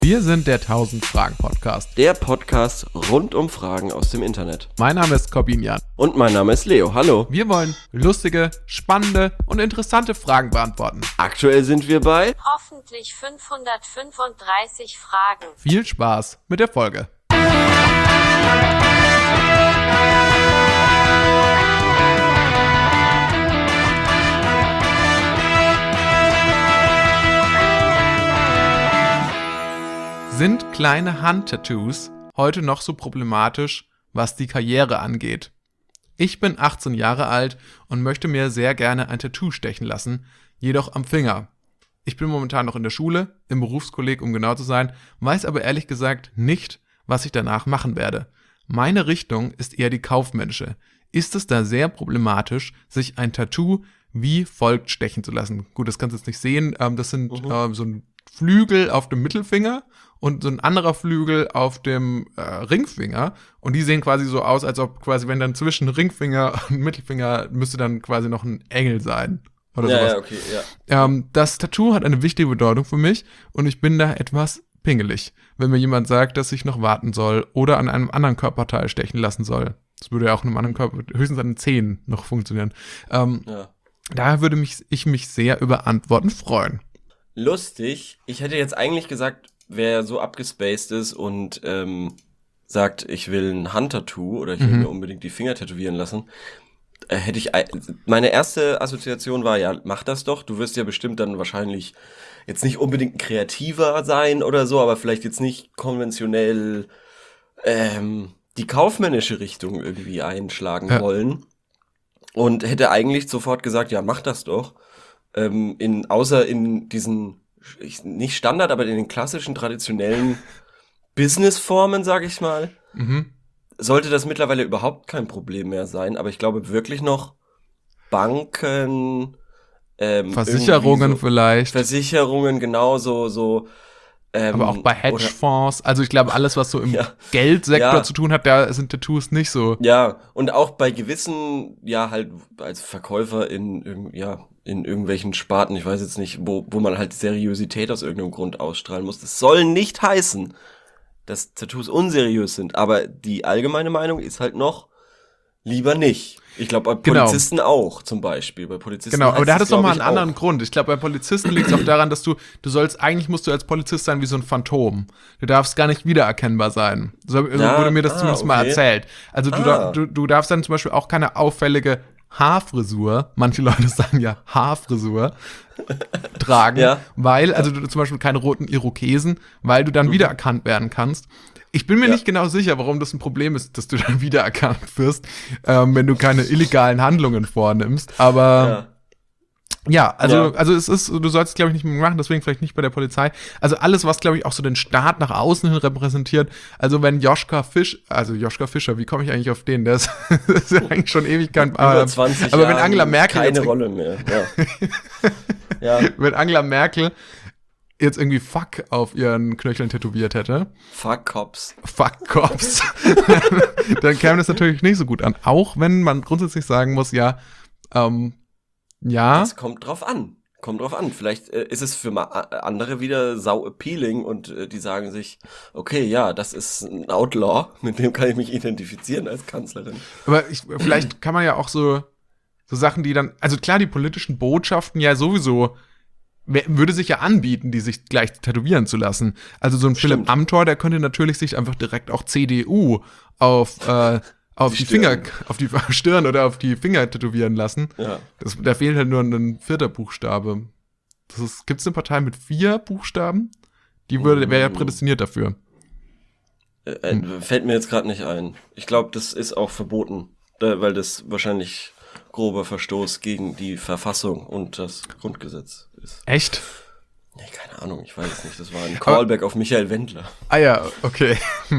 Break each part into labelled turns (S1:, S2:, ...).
S1: Wir sind der 1000-Fragen-Podcast.
S2: Der Podcast rund um Fragen aus dem Internet.
S1: Mein Name ist Corbinian.
S2: Und mein Name ist Leo. Hallo.
S1: Wir wollen lustige, spannende und interessante Fragen beantworten.
S2: Aktuell sind wir bei
S3: hoffentlich 535 Fragen.
S1: Viel Spaß mit der Folge. Sind kleine Handtattoos heute noch so problematisch, was die Karriere angeht? Ich bin 18 Jahre alt und möchte mir sehr gerne ein Tattoo stechen lassen, jedoch am Finger. Ich bin momentan noch in der Schule, im Berufskolleg, um genau zu sein, weiß aber ehrlich gesagt nicht, was ich danach machen werde. Meine Richtung ist eher die kaufmännische. Ist es da sehr problematisch, sich ein Tattoo wie folgt stechen zu lassen? Gut, das kannst du jetzt nicht sehen. Das sind so ein Flügel auf dem Mittelfinger und so ein anderer Flügel auf dem Ringfinger. Und die sehen quasi so aus, als ob quasi, wenn dann zwischen Ringfinger und Mittelfinger müsste dann quasi noch ein Engel sein. Oder sowas.
S2: Ja, okay, ja.
S1: Das Tattoo hat eine wichtige Bedeutung für mich und ich bin da etwas pingelig, wenn mir jemand sagt, dass ich noch warten soll oder an einem anderen Körperteil stechen lassen soll. Das würde ja auch in einem anderen Körper, höchstens an den Zähnen noch funktionieren. Daher würde ich mich sehr über Antworten freuen.
S2: Lustig. Ich hätte jetzt eigentlich gesagt, wer so abgespaced ist und sagt, ich will ein Handtattoo oder ich will mir unbedingt die Finger tätowieren lassen, meine erste Assoziation war, ja, mach das doch. Du wirst ja bestimmt dann wahrscheinlich jetzt nicht unbedingt ein Kreativer sein oder so, aber vielleicht jetzt nicht konventionell die kaufmännische Richtung irgendwie einschlagen wollen. Und hätte eigentlich sofort gesagt, ja, mach das doch. Außer in diesen, nicht Standard, aber in den klassischen, traditionellen Businessformen, sag ich mal, sollte das mittlerweile überhaupt kein Problem mehr sein. Aber ich glaube wirklich noch Banken,
S1: Versicherungen vielleicht.
S2: Versicherungen, genauso, so.
S1: Aber auch bei Hedgefonds, also ich glaube, alles, was so im Geldsektor zu tun hat, da sind Tattoos nicht so.
S2: Ja, und auch bei gewissen, ja, halt als Verkäufer in irgendwelchen Sparten, ich weiß jetzt nicht, wo man halt Seriosität aus irgendeinem Grund ausstrahlen muss. Das soll nicht heißen, dass Tattoos unseriös sind, aber die allgemeine Meinung ist halt noch lieber nicht. Ich glaube, bei Polizisten auch zum Beispiel. Bei Polizisten
S1: genau, aber da hat es nochmal einen
S2: auch
S1: anderen Grund. Ich glaube, bei Polizisten liegt es auch daran, dass eigentlich musst du als Polizist sein wie so ein Phantom. Du darfst gar nicht wiedererkennbar sein. So wurde mir das zumindest mal erzählt. Also du darfst dann zum Beispiel auch keine auffällige Haarfrisur, manche Leute sagen ja Haarfrisur, tragen, weil, also du zum Beispiel keine roten Irokesen, weil du dann wiedererkannt werden kannst. Ich bin mir nicht genau sicher, warum das ein Problem ist, dass du dann wiedererkannt wirst, wenn du keine illegalen Handlungen vornimmst, aber also es ist, du sollst es, glaube ich, nicht mehr machen, deswegen vielleicht nicht bei der Polizei. Also alles, was, glaube ich, auch so den Staat nach außen hin repräsentiert, also wenn Joschka Fischer, wie komme ich eigentlich auf den? Der ist, das ist ja eigentlich schon ewig kein,
S2: über 20
S1: aber wenn Angela Merkel
S2: keine Rolle mehr,
S1: wenn Angela Merkel jetzt irgendwie Fuck auf ihren Knöcheln tätowiert hätte.
S2: Fuck Cops.
S1: Dann käme das natürlich nicht so gut an. Auch wenn man grundsätzlich sagen muss,
S2: Das kommt drauf an. Vielleicht ist es für andere wieder sau appealing und die sagen sich, okay, ja, das ist ein Outlaw, mit dem kann ich mich identifizieren als Kanzlerin.
S1: Aber vielleicht kann man ja auch so Sachen, die dann, also klar, die politischen Botschaften ja sowieso, würde sich ja anbieten, die sich gleich tätowieren zu lassen. Also so ein Philipp Amthor, der könnte natürlich sich einfach direkt auch CDU auf die Finger, auf die Stirn oder auf die Finger tätowieren lassen. Ja. Da fehlt halt nur ein 4. Buchstabe. Gibt's eine Partei mit 4 Buchstaben? Die wäre ja prädestiniert dafür.
S2: Fällt mir jetzt gerade nicht ein. Ich glaube, das ist auch verboten, weil das wahrscheinlich grober Verstoß gegen die Verfassung und das Grundgesetz ist.
S1: Echt?
S2: Nee, keine Ahnung, ich weiß es nicht. Das war ein Callback auf Michael Wendler.
S1: Ah ja, okay.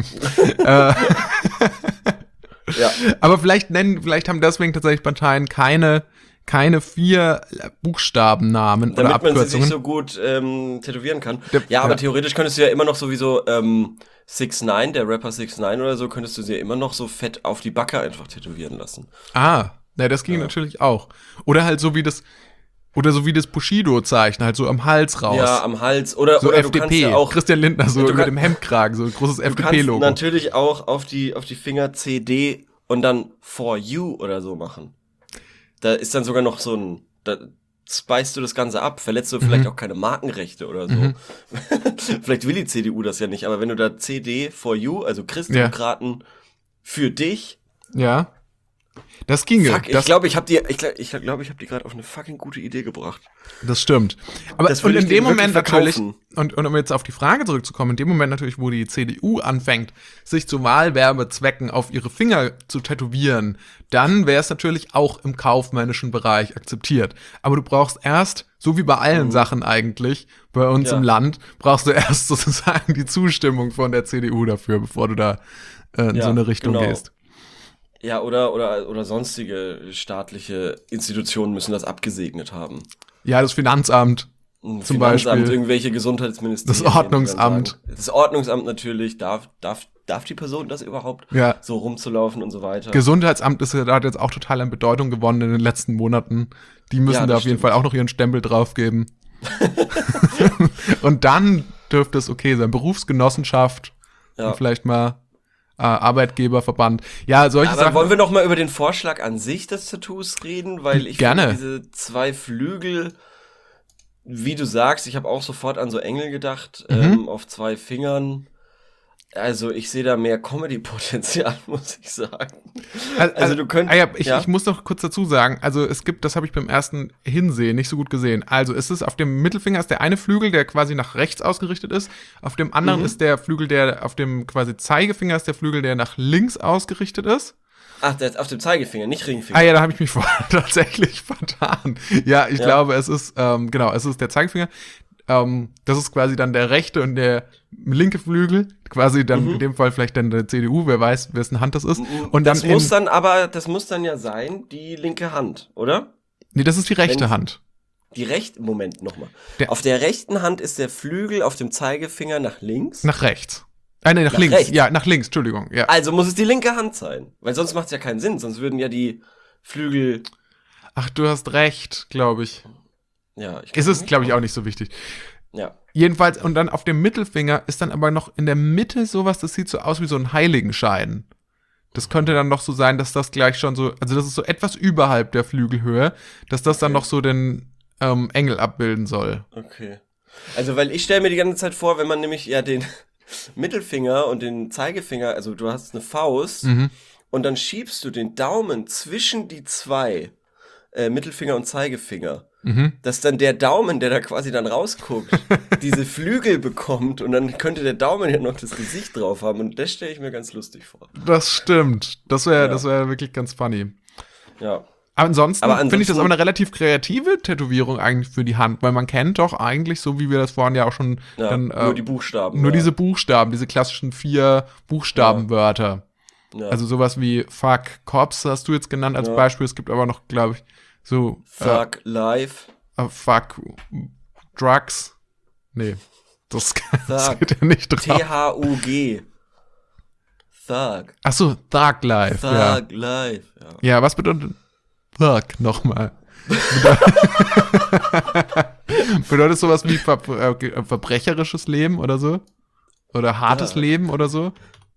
S1: Aber vielleicht haben deswegen tatsächlich Parteien keine 4 Buchstabennamen oder Abkürzungen.
S2: Damit man sie sich so gut tätowieren kann. Aber theoretisch könntest du ja immer noch sowieso 6ix9ine, der Rapper 6ix9ine oder so, könntest du sie ja immer noch so fett auf die Backe einfach tätowieren lassen.
S1: Ah, das ging natürlich auch. Oder halt so wie das Oder so wie das Bushido-Zeichen, halt so am Hals raus.
S2: Ja, am Hals. Oder,
S1: so
S2: oder
S1: FDP,
S2: du kannst ja auch,
S1: Christian Lindner, so über dem Hemdkragen, so ein großes FDP-Logo.
S2: Du kannst natürlich auch auf die Finger CD und dann For You oder so machen. Da ist dann sogar noch so ein, da speist du das Ganze ab, verletzt du vielleicht auch keine Markenrechte oder so. Vielleicht will die CDU das ja nicht, aber wenn du da CD For You, also Christdemokraten für dich.
S1: Ja. Das ginge.
S2: Fuck, ich glaube, ich habe die gerade auf eine fucking gute Idee gebracht.
S1: Das stimmt. Aber
S2: das
S1: und in dem Moment natürlich,
S2: verkaufen.
S1: und um jetzt auf die Frage zurückzukommen, in dem Moment natürlich, wo die CDU anfängt, sich zu Wahlwerbezwecken auf ihre Finger zu tätowieren, dann wäre es natürlich auch im kaufmännischen Bereich akzeptiert. Aber du brauchst erst, so wie bei allen Sachen eigentlich, bei uns im Land, brauchst du erst sozusagen die Zustimmung von der CDU dafür, bevor du da in so eine Richtung gehst.
S2: Ja, oder sonstige staatliche Institutionen müssen das abgesegnet haben.
S1: Ja, das Finanzamt zum Beispiel.
S2: Irgendwelche Gesundheitsministerien.
S1: Das Ordnungsamt.
S2: Das Ordnungsamt natürlich. Darf die Person das überhaupt?
S1: Ja.
S2: So rumzulaufen und so weiter.
S1: Gesundheitsamt hat jetzt auch total an Bedeutung gewonnen in den letzten Monaten. Die müssen da auf jeden Fall auch noch ihren Stempel draufgeben. Und dann dürfte es okay sein. Berufsgenossenschaft und vielleicht mal Arbeitgeberverband. Ja, solche Sachen.
S2: Aber wollen wir noch mal über den Vorschlag an sich des Tattoos reden? Weil ich
S1: Gerne.
S2: finde, diese 2 Flügel, wie du sagst, ich habe auch sofort an so Engel gedacht, auf 2 Fingern. Also ich sehe da mehr Comedy-Potenzial, muss ich sagen. Also du könntest...
S1: Ich muss noch kurz dazu sagen, also es gibt, das habe ich beim ersten Hinsehen nicht so gut gesehen. Also es ist auf dem Mittelfinger ist der eine Flügel, der quasi nach rechts ausgerichtet ist. Auf dem anderen ist der Flügel, der auf dem quasi Zeigefinger ist der Flügel, der nach links ausgerichtet ist.
S2: Ach, der ist auf dem Zeigefinger, nicht Ringfinger.
S1: Ah ja, da habe ich mich tatsächlich vertan. Ja, ich glaube, es ist, es ist der Zeigefinger. Das ist quasi dann der rechte und der linke Flügel, quasi dann in dem Fall vielleicht dann der CDU, wer weiß, wessen Hand das ist. Und
S2: das muss dann ja sein, die linke Hand, oder?
S1: Nee, das ist die rechte Hand.
S2: Moment nochmal. Auf der rechten Hand ist der Flügel auf dem Zeigefinger nach links?
S1: Nach rechts. Nee, nach links. Rechts. Ja, nach links, Entschuldigung. Ja.
S2: Also muss es die linke Hand sein, weil sonst macht es ja keinen Sinn, sonst würden ja die Flügel...
S1: Ach, du hast recht, glaube ich.
S2: Ja,
S1: es ist, glaube ich, auch nicht so wichtig.
S2: Ja.
S1: Jedenfalls, und dann auf dem Mittelfinger ist dann aber noch in der Mitte sowas, das sieht so aus wie so ein Heiligenschein. Das könnte dann noch so sein, dass das gleich schon so, also das ist so etwas überhalb der Flügelhöhe, dass das dann noch so den Engel abbilden soll.
S2: Okay. Also, weil ich stelle mir die ganze Zeit vor, wenn man nämlich ja den Mittelfinger und den Zeigefinger, also du hast eine Faust und dann schiebst du den Daumen zwischen die 2 Mittelfinger und Zeigefinger. Dass dann der Daumen, der da quasi dann rausguckt, diese Flügel bekommt und dann könnte der Daumen ja noch das Gesicht drauf haben und das stelle ich mir ganz lustig vor.
S1: Das stimmt. Das wäre wirklich ganz funny.
S2: Ja.
S1: Aber ansonsten finde ich das aber eine relativ kreative Tätowierung eigentlich für die Hand, weil man kennt doch eigentlich, so wie wir das vorhin ja auch schon
S2: nur die Buchstaben.
S1: Nur diese Buchstaben, diese klassischen 4 Buchstabenwörter.
S2: Ja.
S1: Also sowas wie Fuck Cops hast du jetzt genannt als Beispiel. Es gibt aber noch, glaube ich, so
S2: Fuck Life.
S1: Fuck Drugs. Nee, das geht ja nicht drauf.
S2: T-H-U-G. Thug.
S1: Ach so, Thug Life.
S2: Thug Life.
S1: Ja, was bedeutet Thug nochmal? Bedeutet sowas wie verbrecherisches Leben oder so? Oder hartes Leben oder so?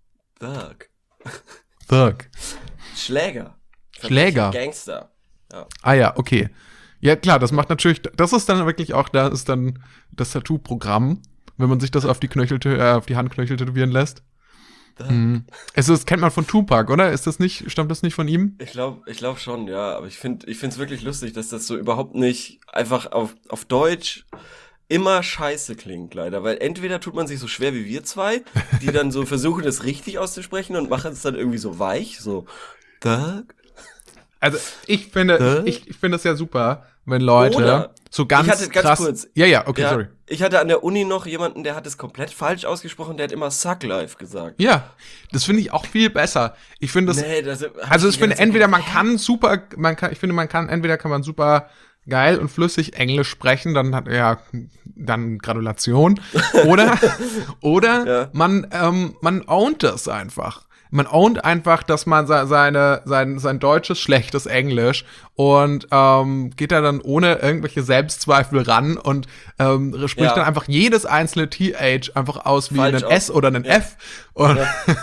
S1: Thug.
S2: Schläger. Gangster. Ja.
S1: Ah ja, okay. Ja, klar, das macht natürlich, das ist dann wirklich auch, da ist dann das Tattoo-Programm, wenn man sich das auf die Handknöchel tätowieren lässt. Das kennt man von Tupac, oder? Stammt das nicht von ihm?
S2: Ich glaube schon, ja. Aber ich finde es wirklich lustig, dass das so überhaupt nicht einfach auf Deutsch immer scheiße klingt, leider. Weil entweder tut man sich so schwer wie wir 2, die dann so versuchen, das richtig auszusprechen und machen es dann irgendwie so weich, so Thug.
S1: Also ich finde das ja super, wenn Leute so ganz krass...
S2: Kurz.
S1: Ja, okay, sorry.
S2: Ich hatte an der Uni noch jemanden, der hat es komplett falsch ausgesprochen, der hat immer Suck Life gesagt.
S1: Ja, das finde ich auch viel besser. Ich finde ich finde entweder entweder kann man super geil und flüssig Englisch sprechen, dann Gratulation. Oder man ownt das einfach. man ownt einfach, dass man sein deutsches, schlechtes Englisch und geht da dann ohne irgendwelche Selbstzweifel ran und spricht dann einfach jedes einzelne TH einfach aus wie ein S oder ein F und,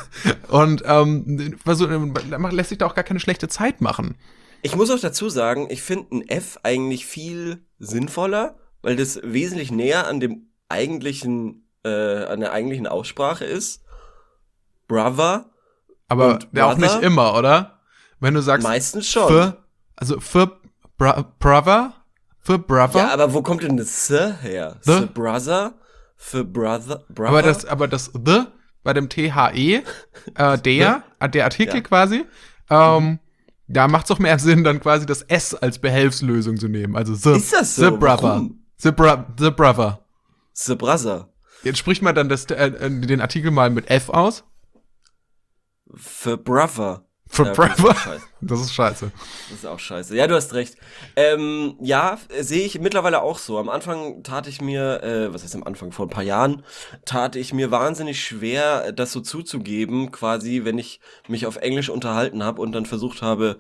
S1: lässt sich da auch gar keine schlechte Zeit machen.
S2: Ich muss auch dazu sagen, ich finde ein F eigentlich viel sinnvoller, weil das wesentlich näher an dem eigentlichen, an der eigentlichen Aussprache ist. Brother.
S1: Aber auch nicht immer, oder? Wenn du sagst.
S2: Meistens schon.
S1: Für Brother?
S2: Ja, aber wo kommt denn das her? The Brother? Für Brother?
S1: Aber das The bei dem THE, der Artikel quasi, da macht es doch mehr Sinn, dann quasi das S als Behelfslösung zu nehmen. Also
S2: Ist das so?
S1: The Brother. The Brother.
S2: The Brother.
S1: Jetzt spricht man dann den Artikel mal mit F aus.
S2: Für Brother.
S1: Für Brother? Das ist scheiße.
S2: Das ist auch scheiße. Ja, du hast recht. Ja, sehe ich mittlerweile auch so. Am Anfang tat ich mir, was heißt am Anfang, vor ein paar Jahren, tat ich mir wahnsinnig schwer, das so zuzugeben, quasi, wenn ich mich auf Englisch unterhalten habe und dann versucht habe,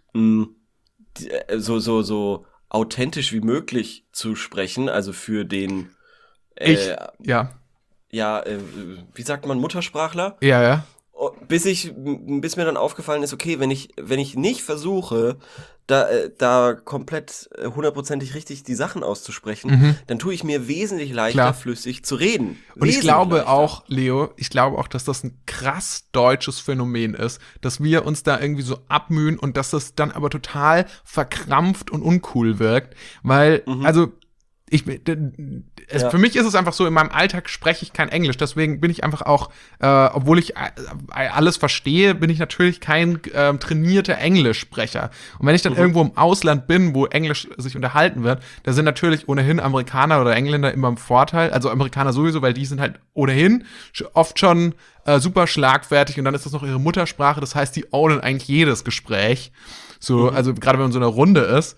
S2: so authentisch wie möglich zu sprechen, also für den wie sagt man, Muttersprachler?
S1: Ja.
S2: Bis mir dann aufgefallen ist, okay, wenn ich nicht versuche, da komplett hundertprozentig richtig die Sachen auszusprechen, dann tue ich mir wesentlich leichter, flüssig zu reden.
S1: Und ich glaube auch, Leo, dass das ein krass deutsches Phänomen ist, dass wir uns da irgendwie so abmühen und dass das dann aber total verkrampft und uncool wirkt, weil, für mich ist es einfach so, in meinem Alltag spreche ich kein Englisch, deswegen bin ich einfach auch, obwohl ich alles verstehe, bin ich natürlich kein trainierter Englischsprecher. Und wenn ich dann irgendwo im Ausland bin, wo Englisch sich unterhalten wird, da sind natürlich ohnehin Amerikaner oder Engländer immer im Vorteil, also Amerikaner sowieso, weil die sind halt ohnehin oft schon super schlagfertig und dann ist das noch ihre Muttersprache, das heißt, die ownen eigentlich jedes Gespräch, so, also gerade wenn man so in einer Runde ist,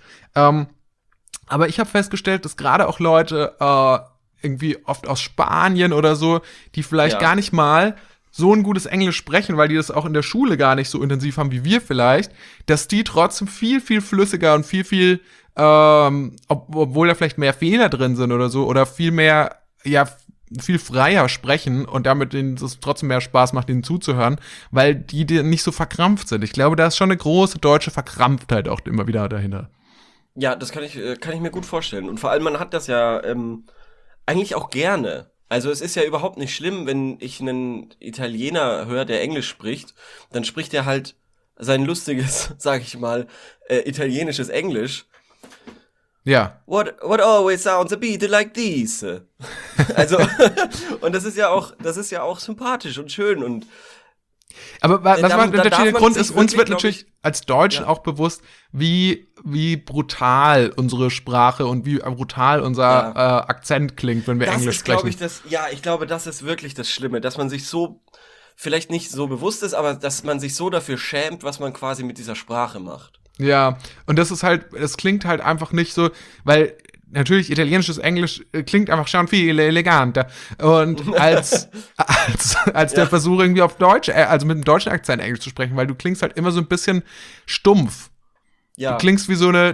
S1: aber ich habe festgestellt, dass gerade auch Leute irgendwie oft aus Spanien oder so, die vielleicht gar nicht mal so ein gutes Englisch sprechen, weil die das auch in der Schule gar nicht so intensiv haben wie wir vielleicht, dass die trotzdem viel, viel flüssiger und viel, obwohl da vielleicht mehr Fehler drin sind oder so, oder viel mehr, viel freier sprechen und damit denen es trotzdem mehr Spaß macht, ihnen zuzuhören, weil die nicht so verkrampft sind. Ich glaube, da ist schon eine große deutsche Verkrampftheit auch immer wieder dahinter.
S2: Ja, das kann ich mir gut vorstellen. Und vor allem, man hat das ja eigentlich auch gerne. Also es ist ja überhaupt nicht schlimm, wenn ich einen Italiener höre, der Englisch spricht, dann spricht er halt sein lustiges, sag ich mal, italienisches Englisch.
S1: Ja.
S2: What always sounds a bit like this. Also, und das ist ja auch sympathisch und schön und
S1: aber was der Grund ist, uns wird natürlich als Deutschen auch bewusst, wie brutal unsere Sprache und wie brutal unser Akzent klingt, wenn wir Englisch sprechen.
S2: Ich glaube, das ist wirklich das Schlimme, dass man sich so, vielleicht nicht so bewusst ist, aber dass man sich so dafür schämt, was man quasi mit dieser Sprache macht.
S1: Ja, und das klingt halt einfach nicht so, weil natürlich italienisches Englisch klingt einfach schon viel eleganter. Und als der Versuch irgendwie auf Deutsch, also mit einem deutschen Akzent Englisch zu sprechen, weil du klingst halt immer so ein bisschen stumpf. Ja. Du klingst wie so eine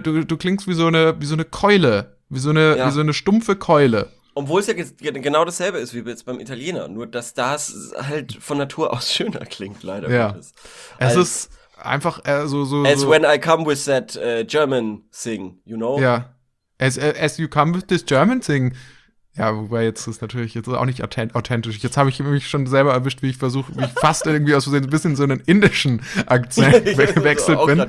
S1: Keule, wie so eine stumpfe Keule.
S2: Obwohl es ja genau dasselbe ist wie jetzt beim Italiener, nur dass das halt von Natur aus schöner klingt, leider.
S1: Ja. Es ist einfach so.
S2: As when I come with that German thing, you know?
S1: Ja. As you come with this German thing. Ja, wobei jetzt ist natürlich jetzt auch nicht authentisch. Jetzt habe ich mich schon selber erwischt, wie ich fast irgendwie aus Versehen ein bisschen so einen indischen Akzent gewechselt bin.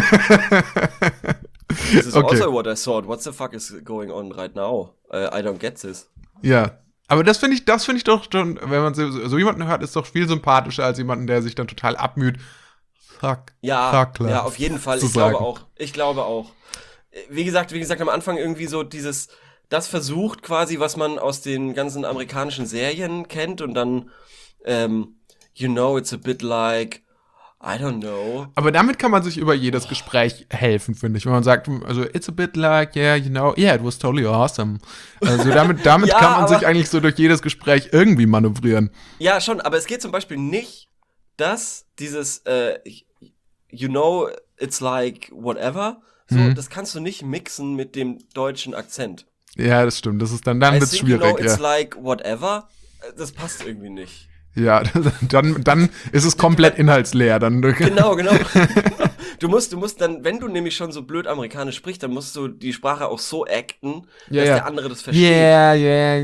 S2: This is also what I thought. What the fuck is going on right now? I don't get this.
S1: Ja, aber das finde ich doch schon, wenn man so jemanden hört, ist doch viel sympathischer als jemanden, der sich dann total abmüht.
S2: Ja, auf jeden Fall. Ich glaube auch. Wie gesagt, am Anfang irgendwie so das versucht quasi, was man aus den ganzen amerikanischen Serien kennt und dann, it's a bit like, I don't know.
S1: Aber damit kann man sich über jedes Gespräch helfen, finde ich. Wenn man sagt, also, it's a bit like, yeah, it was totally awesome. Also damit kann man sich eigentlich so durch jedes Gespräch irgendwie manövrieren.
S2: Ja, schon, aber es geht zum Beispiel nicht dieses, you know, it's like whatever, so, das kannst du nicht mixen mit dem deutschen Akzent.
S1: Ja, das stimmt. Das ist dann wird's schwierig.
S2: You know, it's like whatever, das passt irgendwie nicht.
S1: Ja, dann ist es komplett inhaltsleer. Dann.
S2: Genau. Du musst dann, wenn du nämlich schon so blöd amerikanisch sprichst, dann musst du die Sprache auch so acten, dass der andere das versteht.
S1: Ja.
S2: Ja,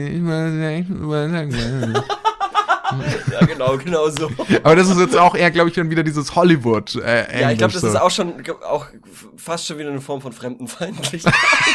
S2: genau so.
S1: Aber das ist jetzt auch eher, glaube ich, dann wieder dieses Hollywood Englisch.
S2: Ja, ich glaube, das
S1: so.
S2: ist auch fast schon wieder eine Form von Fremdenfeindlichkeit.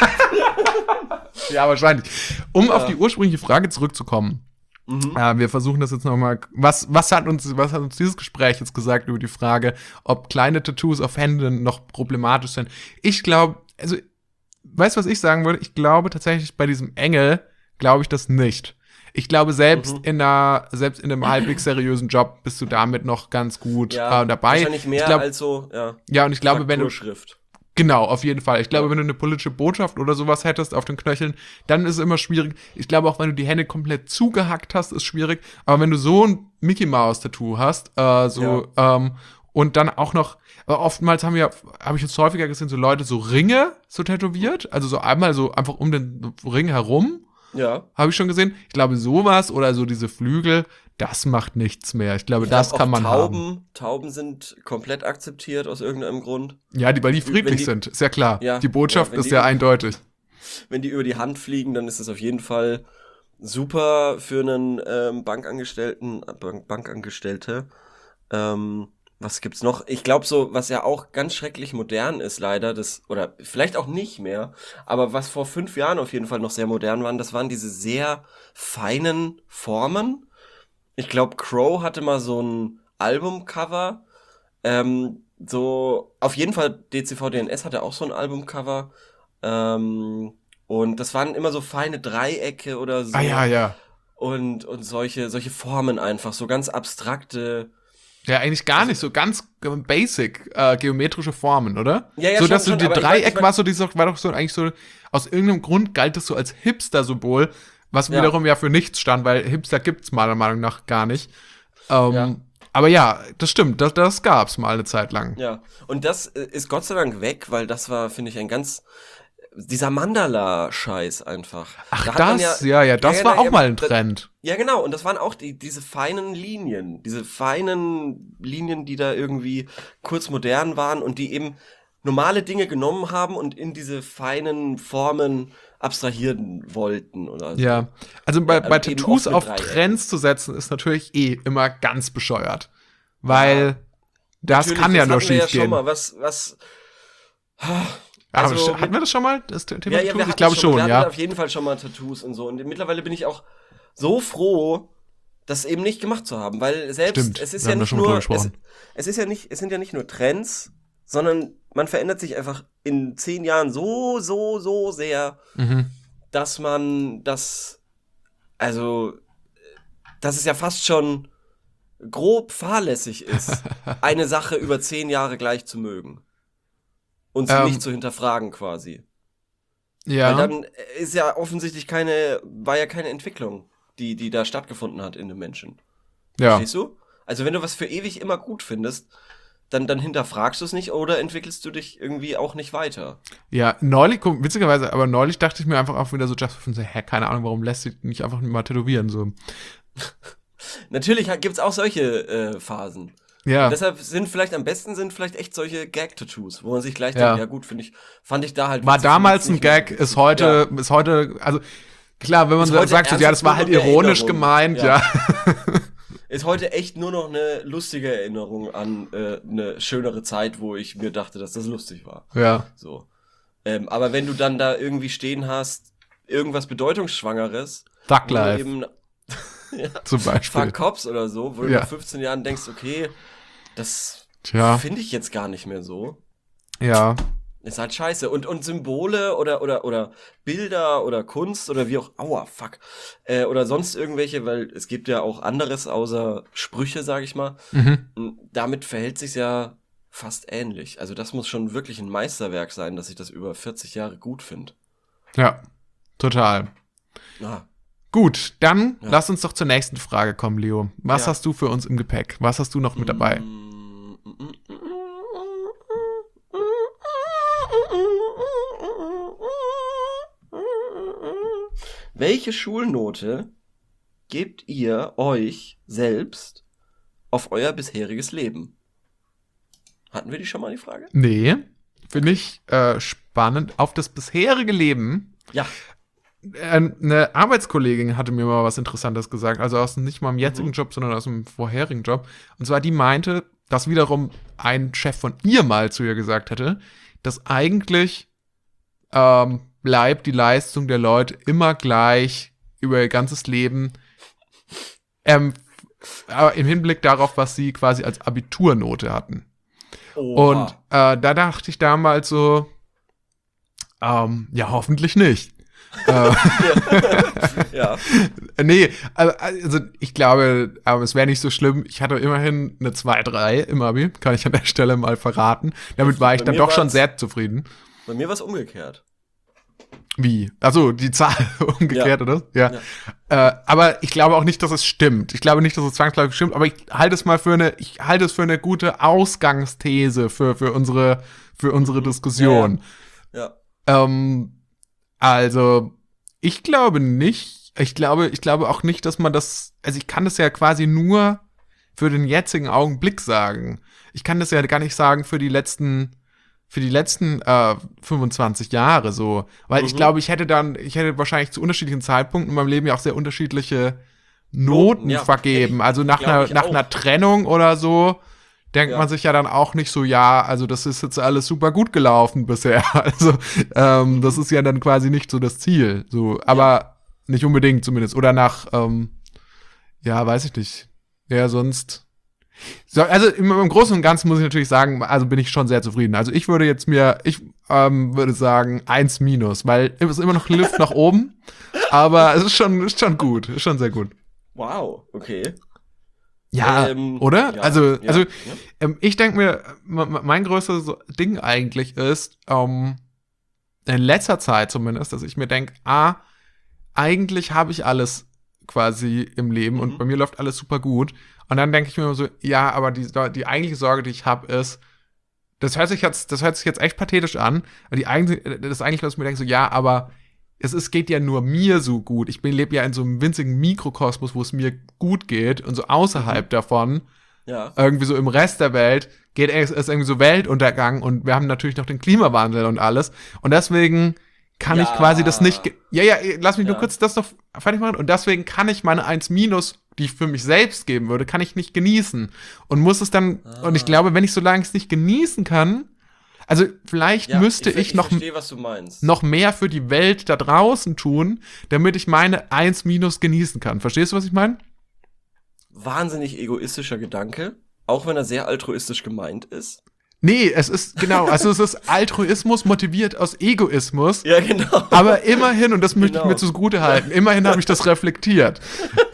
S1: Ja, wahrscheinlich. Um auf die ursprüngliche Frage zurückzukommen. Wir versuchen das jetzt nochmal. Was hat uns dieses Gespräch jetzt gesagt über die Frage, ob kleine Tattoos auf Händen noch problematisch sind? Ich glaube, also, weißt du, was ich sagen würde? Ich glaube tatsächlich bei diesem Engel, glaube ich das nicht. Ich glaube, selbst in einem halbwegs seriösen Job bist du damit noch ganz gut dabei.
S2: Wahrscheinlich mehr als so,
S1: Ja, und ich glaube, wenn du
S2: Frakturschrift.
S1: Genau, auf jeden Fall. Ich glaube, wenn du eine politische Botschaft oder sowas hättest auf den Knöcheln, dann ist es immer schwierig. Ich glaube auch, wenn du die Hände komplett zugehackt hast, ist schwierig. Aber wenn du so ein Mickey Mouse Tattoo hast, und dann auch noch, oftmals habe ich jetzt häufiger gesehen, so Leute so Ringe so tätowiert, also so einmal so einfach um den Ring herum.
S2: Ja.
S1: Habe ich schon gesehen. Ich glaube, sowas oder so diese Flügel, das macht nichts mehr. Ich glaube, das kann man haben.
S2: Tauben sind komplett akzeptiert aus irgendeinem Grund.
S1: Ja, weil die friedlich sind, ist ja klar.
S2: Ja,
S1: die Botschaft ist
S2: die,
S1: ja eindeutig.
S2: Wenn die über die Hand fliegen, dann ist es auf jeden Fall super für einen Bankangestellte. Was gibt's noch? Ich glaube so, was ja auch ganz schrecklich modern ist leider, oder vielleicht auch nicht mehr, aber was vor 5 Jahren auf jeden Fall noch sehr modern waren, das waren diese sehr feinen Formen. Ich glaube, Crow hatte mal so ein Albumcover, so, auf jeden Fall DCVDNS hatte auch so ein Albumcover, und das waren immer so feine Dreiecke oder so.
S1: Ah, ja.
S2: Und solche Formen einfach, so ganz abstrakte.
S1: Ja, eigentlich gar nicht, so ganz basic geometrische Formen, oder?
S2: Ja,
S1: so, dass
S2: schon,
S1: du die Dreieck
S2: ich
S1: war doch so eigentlich so, aus irgendeinem Grund galt das so als Hipster-Symbol, was wiederum ja für nichts stand, weil Hipster gibt's meiner Meinung nach gar nicht. Aber ja, das stimmt, das gab's mal eine Zeit lang.
S2: Ja, und das ist Gott sei Dank weg, weil das war, finde ich, dieser Mandala-Scheiß einfach.
S1: Ach, das war auch mal ein Trend.
S2: Ja, genau, und das waren auch diese feinen Linien, die da irgendwie kurz modern waren und die eben normale Dinge genommen haben und in diese feinen Formen abstrahieren wollten oder so.
S1: Ja, also bei Tattoos auf
S2: Dreiecken.
S1: Trends zu setzen, ist natürlich immer ganz bescheuert. Weil das kann ja nur schief gehen.
S2: Schon mal,
S1: Also, hatten wir das schon mal, das Thema
S2: ja,
S1: Tattoos? Ich glaube schon,
S2: wir hatten auf jeden Fall schon mal Tattoos und so. Und mittlerweile bin ich auch so froh, das eben nicht gemacht zu haben, weil selbst es ist ja nicht nur, es sind ja nicht nur Trends, sondern man verändert sich einfach in 10 Jahren so sehr, dass es ja fast schon grob fahrlässig ist, eine Sache über 10 Jahre gleich zu mögen. Und sie nicht zu hinterfragen quasi.
S1: Ja.
S2: Weil dann ist ja offensichtlich war ja keine Entwicklung, die da stattgefunden hat in dem Menschen.
S1: Ja.
S2: Verstehst du? Also wenn du was für ewig immer gut findest, dann hinterfragst du es nicht oder entwickelst du dich irgendwie auch nicht weiter.
S1: Ja, witzigerweise, aber neulich dachte ich mir einfach auch wieder so, keine Ahnung, warum lässt sie nicht einfach mal tätowieren, so.
S2: Natürlich gibt's auch solche Phasen.
S1: Ja.
S2: Und deshalb am besten echt solche Gag-Tattoos, wo man sich gleich denkt, ja gut, fand ich da halt.
S1: War damals ein Gag, ist heute, also klar, wenn man sagt, so, ja, das war halt ironisch gemeint, ja.
S2: Ist heute echt nur noch eine lustige Erinnerung an eine schönere Zeit, wo ich mir dachte, dass das lustig war.
S1: Ja.
S2: So. Aber wenn du dann da irgendwie stehen hast, irgendwas Bedeutungsschwangeres,
S1: Thug Life.
S2: eben
S1: zum Beispiel.
S2: Fuck Cops oder so, wo du nach 15 Jahren denkst, okay, das finde ich jetzt gar nicht mehr so.
S1: Ja.
S2: Ist halt scheiße. Und Symbole oder Bilder oder Kunst oder wie auch, oder sonst irgendwelche, weil es gibt ja auch anderes außer Sprüche, sag ich mal. Damit verhält sich's ja fast ähnlich. Also das muss schon wirklich ein Meisterwerk sein, dass ich das über 40 Jahre gut finde.
S1: Ja, total. Gut, dann lass uns doch zur nächsten Frage kommen, Leo. Was hast du für uns im Gepäck? Was hast du noch mit dabei?
S2: Welche Schulnote gebt ihr euch selbst auf euer bisheriges Leben? Hatten wir die schon mal, die Frage?
S1: Nee, finde ich spannend. Auf das bisherige Leben?
S2: Ja.
S1: Eine Arbeitskollegin hatte mir mal was Interessantes gesagt, also nicht mal im jetzigen Job, sondern aus dem vorherigen Job. Und zwar, die meinte, dass wiederum ein Chef von ihr mal zu ihr gesagt hätte, dass eigentlich bleibt die Leistung der Leute immer gleich über ihr ganzes Leben, im Hinblick darauf, was sie quasi als Abiturnote hatten.
S2: Oha.
S1: Und da dachte ich damals so, ja, hoffentlich nicht.
S2: Ja.
S1: Nee, also ich glaube, aber es wäre nicht so schlimm. Ich hatte immerhin eine 2,3 im Abi, kann ich an der Stelle mal verraten. Damit war ich dann doch schon sehr zufrieden.
S2: Bei mir war es umgekehrt.
S1: Wie? Also die Zahl umgekehrt,
S2: Ja.
S1: oder? Ja. Aber ich glaube auch nicht, dass es stimmt. Ich glaube nicht, dass es zwangsläufig stimmt, aber ich halte es für eine gute Ausgangsthese für unsere Diskussion.
S2: Ja.
S1: Also, ich glaube nicht. Ich glaube auch nicht, dass man das, also ich kann das ja quasi nur für den jetzigen Augenblick sagen. Ich kann das ja gar nicht sagen für die letzten 25 Jahre so. Weil ich glaube, ich hätte wahrscheinlich zu unterschiedlichen Zeitpunkten in meinem Leben ja auch sehr unterschiedliche Noten vergeben. Also nach einer Trennung oder so denkt man sich ja dann auch nicht so, ja, also das ist jetzt alles super gut gelaufen bisher. Also das ist ja dann quasi nicht so das Ziel. So, aber nicht unbedingt zumindest. Oder nach, ja, weiß ich nicht. Ja, sonst. So, also im Großen und Ganzen muss ich natürlich sagen, also bin ich schon sehr zufrieden. Also ich würde würde sagen 1-, weil es ist immer noch Luft nach oben, aber es ist schon gut, ist schon sehr gut.
S2: Wow, okay.
S1: Ja, oder?
S2: Ja,
S1: also
S2: ja.
S1: Ich denke mir, mein größtes Ding eigentlich ist, in letzter Zeit zumindest, dass ich mir denke, eigentlich habe ich alles quasi im Leben und bei mir läuft alles super gut. Und dann denke ich mir immer so, ja, aber die eigentliche Sorge, die ich habe, ist, das hört sich jetzt echt pathetisch an, aber das eigentlich, was ich mir denke, so, ja, aber geht ja nur mir so gut. Ich lebe ja in so einem winzigen Mikrokosmos, wo es mir gut geht und so außerhalb davon, irgendwie so im Rest der Welt, ist irgendwie so Weltuntergang und wir haben natürlich noch den Klimawandel und alles. Und deswegen kann ich quasi das nicht, lass mich nur kurz das noch fertig machen. Und deswegen kann ich meine 1-, die ich für mich selbst geben würde, kann ich nicht genießen. Und muss es dann, und ich glaube, wenn ich so lange es nicht genießen kann, also vielleicht müsste ich
S2: verstehe, was du meinst.
S1: noch mehr für die Welt da draußen tun, damit ich meine 1- genießen kann. Verstehst du, was ich meine?
S2: Wahnsinnig egoistischer Gedanke, auch wenn er sehr altruistisch gemeint ist.
S1: Nee, es ist Altruismus motiviert aus Egoismus.
S2: Ja, genau.
S1: Aber immerhin, und das möchte ich mir zugute halten, immerhin habe ich das reflektiert.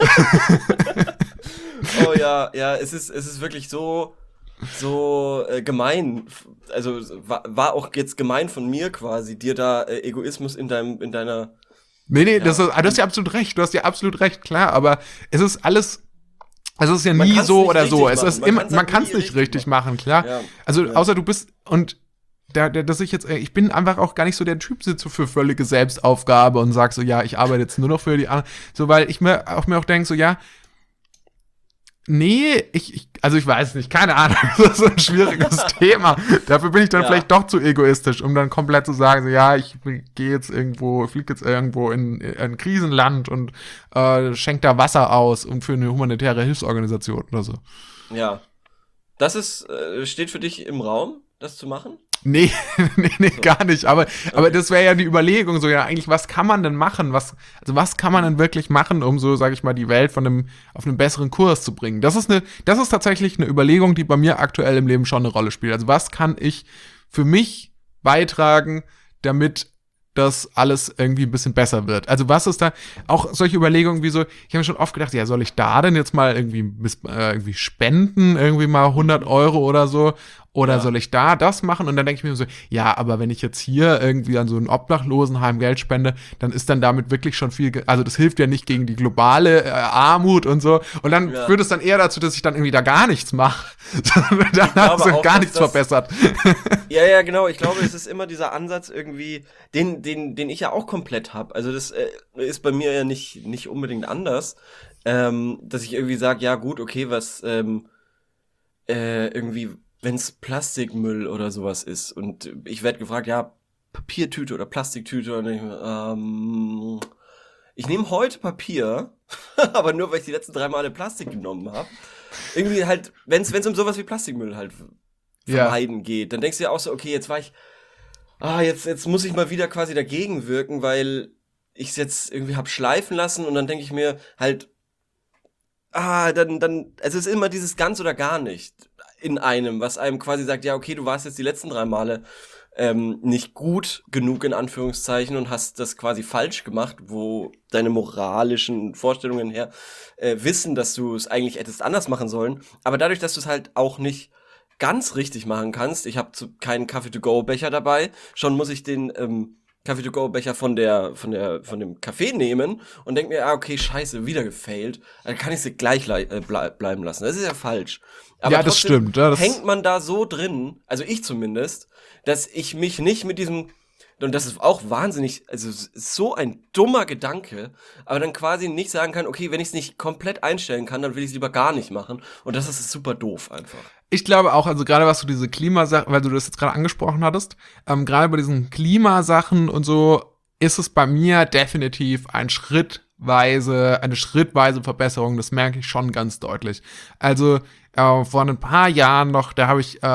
S2: Oh ja, es ist wirklich so gemein. Also war auch jetzt gemein von mir quasi, dir da Egoismus in deiner.
S1: Nee, du hast ja absolut recht. Du hast ja absolut recht, klar. Aber es ist alles. Also es ist ja nie so oder so. Es ist immer, man kann es nicht richtig machen, klar. Ja, also außer du bist ich bin einfach auch gar nicht so der Typ, sitze für völlige Selbstaufgabe und sag so, ja, ich arbeite jetzt nur noch für die anderen. So, weil ich mir auch denke, so, ja, nee, ich weiß nicht, keine Ahnung, das ist ein schwieriges Thema. Dafür bin ich dann vielleicht doch zu egoistisch, um dann komplett zu sagen, so, ja, ich fliege jetzt irgendwo in ein Krisenland und schenke da Wasser aus und für eine humanitäre Hilfsorganisation oder so.
S2: Ja. Das steht für dich im Raum, das zu machen?
S1: Nee, gar nicht. Aber das wäre ja die Überlegung, so, ja, eigentlich, was kann man denn machen? Was kann man denn wirklich machen, um so, sag ich mal, die Welt auf einen besseren Kurs zu bringen? Das ist tatsächlich eine Überlegung, die bei mir aktuell im Leben schon eine Rolle spielt. Also was kann ich für mich beitragen, damit das alles irgendwie ein bisschen besser wird? Also was ist da, auch solche Überlegungen wie so, ich habe mir schon oft gedacht, ja, soll ich da denn jetzt mal irgendwie spenden, irgendwie mal 100 € oder so? Oder soll ich da das machen? Und dann denke ich mir so, ja, aber wenn ich jetzt hier irgendwie an so ein Obdachlosenheim Geld spende, dann ist dann damit wirklich schon viel, also das hilft ja nicht gegen die globale Armut und so. Und dann führt es dann eher dazu, dass ich dann irgendwie da gar nichts mache. Dann hat sich gar nichts verbessert.
S2: Ja, genau. Ich glaube, es ist immer dieser Ansatz irgendwie, den ich ja auch komplett habe. Also das ist bei mir ja nicht unbedingt anders, dass ich irgendwie sage, ja gut, okay, was irgendwie, wenn es Plastikmüll oder sowas ist und ich werde gefragt, ja, Papiertüte oder Plastiktüte und ich nehme heute Papier, aber nur, weil ich die letzten 3 Male Plastik genommen habe. Irgendwie halt, wenn es um sowas wie Plastikmüll halt vermeiden geht, dann denkst du ja auch so, okay, jetzt war ich, jetzt muss ich mal wieder quasi dagegen wirken, weil ich es jetzt irgendwie hab schleifen lassen und dann denke ich mir halt, dann, es ist immer dieses ganz oder gar nicht in einem, was einem quasi sagt, ja, okay, du warst jetzt die letzten 3 Male nicht gut genug in Anführungszeichen und hast das quasi falsch gemacht, wo deine moralischen Vorstellungen her wissen, dass du es eigentlich hättest anders machen sollen, aber dadurch, dass du es halt auch nicht ganz richtig machen kannst, ich habe keinen Kaffee-to-go-Becher dabei, schon muss ich den Kaffee-to-go-Becher von dem Kaffee nehmen und denk mir, okay, scheiße, wieder gefailt. Dann kann ich sie gleich bleiben lassen. Das ist ja falsch. Aber
S1: ja, das stimmt. Ja, das
S2: hängt man da so drin, also ich zumindest, dass ich mich nicht mit diesem, und das ist auch wahnsinnig, also so ein dummer Gedanke, aber dann quasi nicht sagen kann, okay, wenn ich es nicht komplett einstellen kann, dann will ich es lieber gar nicht machen. Und das ist super doof einfach.
S1: Ich glaube auch, also gerade was du diese Klimasachen, weil du das jetzt gerade angesprochen hattest, gerade bei diesen Klimasachen und so, ist es bei mir definitiv eine schrittweise Verbesserung. Das merke ich schon ganz deutlich. Also vor ein paar Jahren noch, da habe ich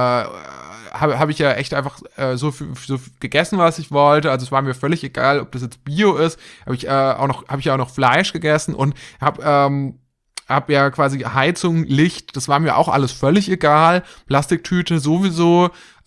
S1: ja echt einfach so viel gegessen, was ich wollte. Also es war mir völlig egal, ob das jetzt Bio ist. Habe ich auch noch Fleisch gegessen und hab ja quasi Heizung, Licht, das war mir auch alles völlig egal. Plastiktüte sowieso.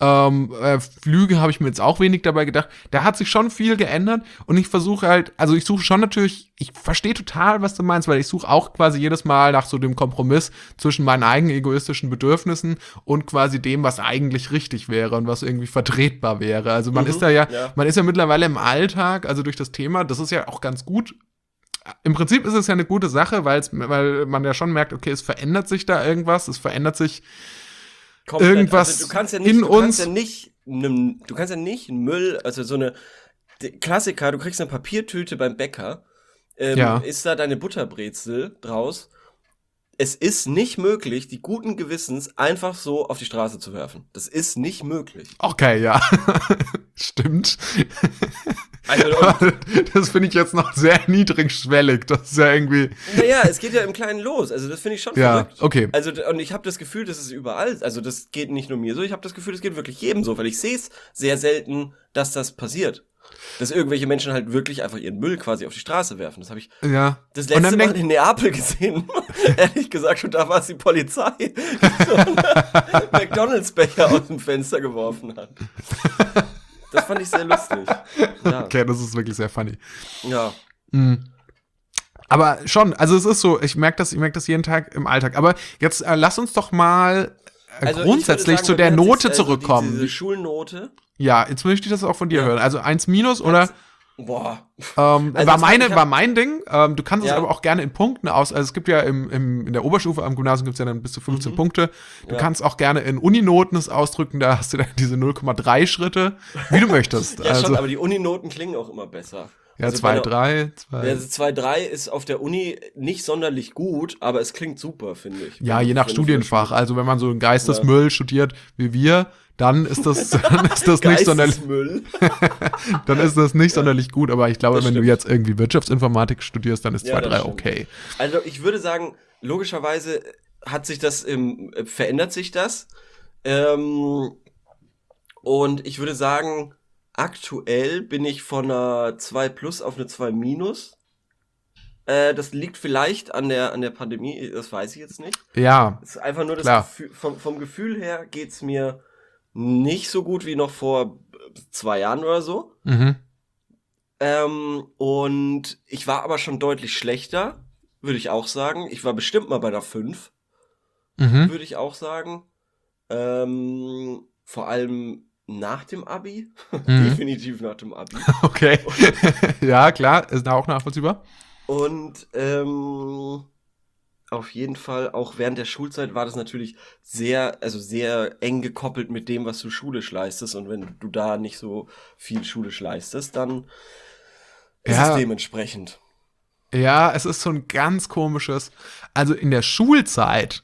S1: Flüge habe ich mir jetzt auch wenig dabei gedacht. Da hat sich schon viel geändert und ich versuche halt, also ich suche schon natürlich, ich verstehe total, was du meinst, weil ich suche auch quasi jedes Mal nach so dem Kompromiss zwischen meinen eigenen egoistischen Bedürfnissen und quasi dem, was eigentlich richtig wäre und was irgendwie vertretbar wäre. Also man ist man ist ja mittlerweile im Alltag, also durch das Thema, das ist ja auch ganz gut. Im Prinzip ist es ja eine gute Sache, weil man ja schon merkt, okay, es verändert sich da irgendwas, es verändert sich komplett. Irgendwas also
S2: du kannst ja nicht Müll, also so eine Klassiker, du kriegst eine Papiertüte beim Bäcker, ist da deine Butterbrezel draus. Es ist nicht möglich, die guten Gewissens einfach so auf die Straße zu werfen. Das ist nicht möglich.
S1: Okay, ja. Stimmt.
S2: Also,
S1: das finde ich jetzt noch sehr niedrigschwellig. Das ist ja irgendwie.
S2: Naja, es geht ja im Kleinen los. Also das finde ich schon verrückt.
S1: Okay.
S2: Also und ich habe das Gefühl, das ist überall. Also das geht nicht nur mir so. Ich habe das Gefühl, das geht wirklich jedem so, weil ich sehe es sehr selten, dass das passiert. Dass irgendwelche Menschen halt wirklich einfach ihren Müll quasi auf die Straße werfen. Das habe ich das letzte Mal in Neapel gesehen. Ehrlich gesagt, und da war es die Polizei, die so einen McDonalds-Becher aus dem Fenster geworfen hat. Das fand ich sehr lustig. Ja.
S1: Okay, das ist wirklich sehr funny.
S2: Ja.
S1: Aber schon, also es ist so, ich merke das jeden Tag im Alltag. Aber jetzt lass uns doch mal grundsätzlich zu der Note zurückkommen.
S2: Diese Schulnote.
S1: Ja, jetzt möchte ich das auch von dir hören. Also 1- oder?
S2: Boah.
S1: War mein Ding. Du kannst es aber auch gerne in Punkten also es gibt ja in der Oberstufe am Gymnasium gibt's ja dann bis zu 15 Punkte. Du kannst auch gerne in Uninoten es ausdrücken, da hast du dann diese 0,3 Schritte, wie du möchtest.
S2: Ja, schon, aber die Uninoten klingen auch immer besser.
S1: Ja, 2,3.
S2: Also 2,3 ist auf der Uni nicht sonderlich gut, aber es klingt super, finde ich.
S1: Ja, je nach Studienfach. Also wenn man so einen Geistesmüll studiert wie wir, dann ist das nicht sonderlich. Dann ist das nicht sonderlich gut, aber ich glaube, wenn du jetzt irgendwie Wirtschaftsinformatik studierst, dann ist 2,3 okay.
S2: Also ich würde sagen, logischerweise verändert sich das. Und ich würde sagen, aktuell bin ich von einer 2+ auf eine 2-. Das liegt vielleicht an der Pandemie, das weiß ich jetzt nicht.
S1: Ja.
S2: Es ist einfach nur das Gefühl, vom Gefühl her geht's mir nicht so gut wie noch vor 2 Jahren oder so. Und ich war aber schon deutlich schlechter, würde ich auch sagen. Ich war bestimmt mal bei der 5, würde ich auch sagen. Vor allem nach dem Abi. Definitiv nach dem Abi.
S1: Okay. Ja, klar, ist auch nachvollziehbar.
S2: Und auf jeden Fall, auch während der Schulzeit war das natürlich sehr eng gekoppelt mit dem, was du schulisch leistest. Und wenn du da nicht so viel schulisch leistest, dann ist es dementsprechend.
S1: Ja, es ist so ein ganz komisches, also in der Schulzeit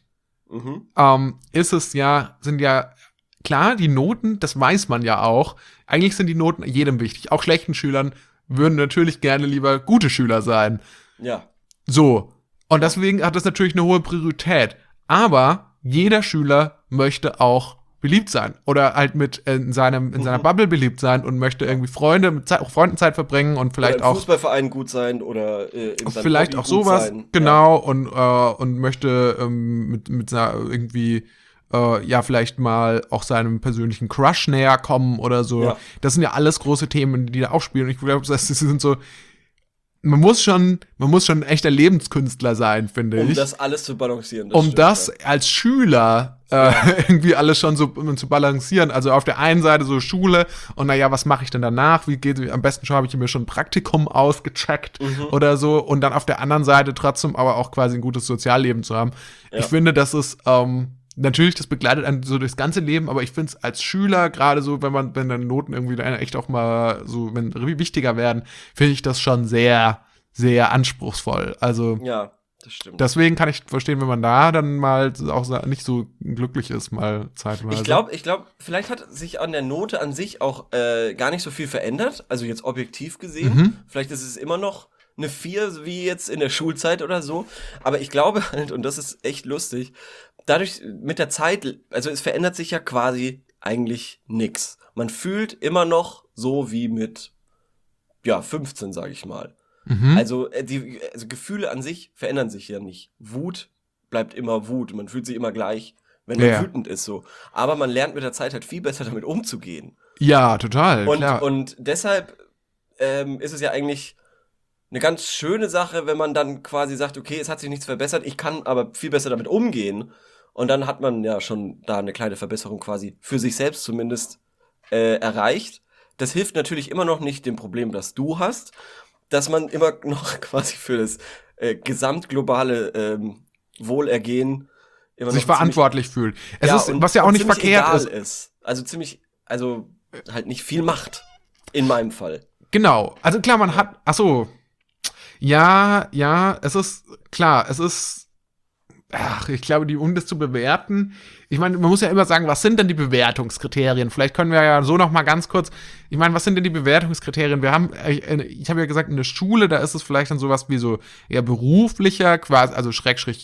S1: sind ja, klar, die Noten, das weiß man ja auch, eigentlich sind die Noten jedem wichtig. Auch schlechten Schülern würden natürlich gerne lieber gute Schüler sein.
S2: Ja.
S1: So. Und deswegen hat das natürlich eine hohe Priorität. Aber jeder Schüler möchte auch beliebt sein. Oder halt in seiner Bubble beliebt sein und möchte irgendwie Freunden Zeit verbringen und vielleicht
S2: oder im Fußballverein gut sein oder in seinem
S1: vielleicht
S2: Hobby
S1: auch sowas,
S2: sein.
S1: genau, ja. und möchte mit einer irgendwie vielleicht mal auch seinem persönlichen Crush näher kommen oder so. Ja. Das sind ja alles große Themen, die da auch spielen. Und ich glaube, das sind so, man muss schon ein echter Lebenskünstler sein, finde ich.
S2: Um das alles zu balancieren.
S1: Als Schüler irgendwie alles schon so zu balancieren. Also auf der einen Seite so Schule und was mache ich denn danach? Am besten habe ich mir schon ein Praktikum ausgecheckt oder so. Und dann auf der anderen Seite trotzdem aber auch quasi ein gutes Sozialleben zu haben. Ja. Ich finde, das ist natürlich, das begleitet einen so durchs ganze Leben, aber ich finde es als Schüler, gerade so, wenn dann Noten irgendwie dann echt auch mal so, wenn wichtiger werden, finde ich das schon sehr, sehr anspruchsvoll. Also,
S2: ja, das stimmt.
S1: Deswegen kann ich verstehen, wenn man da dann mal auch nicht so glücklich ist, mal zeitweise.
S2: Ich glaube, vielleicht hat sich an der Note an sich auch gar nicht so viel verändert, also jetzt objektiv gesehen. Vielleicht ist es immer noch eine 4, wie jetzt in der Schulzeit oder so. Aber ich glaube halt, und das ist echt lustig, dadurch mit der Zeit, also es verändert sich ja quasi eigentlich nix. Man fühlt immer noch so wie mit 15, sage ich mal. Also Gefühle an sich verändern sich ja nicht. Wut bleibt immer Wut. Man fühlt sich immer gleich, wenn man wütend ist so. Aber man lernt mit der Zeit halt viel besser damit umzugehen.
S1: Ja, total, klar.
S2: Und deshalb ist es ja eigentlich eine ganz schöne Sache, wenn man dann quasi sagt, okay, es hat sich nichts verbessert, ich kann aber viel besser damit umgehen. Und dann hat man ja schon da eine kleine Verbesserung quasi für sich selbst zumindest erreicht. Das hilft natürlich immer noch nicht dem Problem, das du hast, dass man immer noch quasi für das gesamtglobale Wohlergehen immer
S1: sich verantwortlich fühlt. Was ja auch nicht verkehrt
S2: ist. Also halt nicht viel macht. In meinem Fall.
S1: Genau. Also klar, man hat, es ist klar, ich glaube, um das zu bewerten, ich meine, man muss ja immer sagen, was sind denn die Bewertungskriterien? Vielleicht können wir ja so noch mal ganz kurz, ich meine, was sind denn die Bewertungskriterien? Ich habe ja gesagt, in der Schule, da ist es vielleicht dann sowas wie so eher beruflicher, quasi, also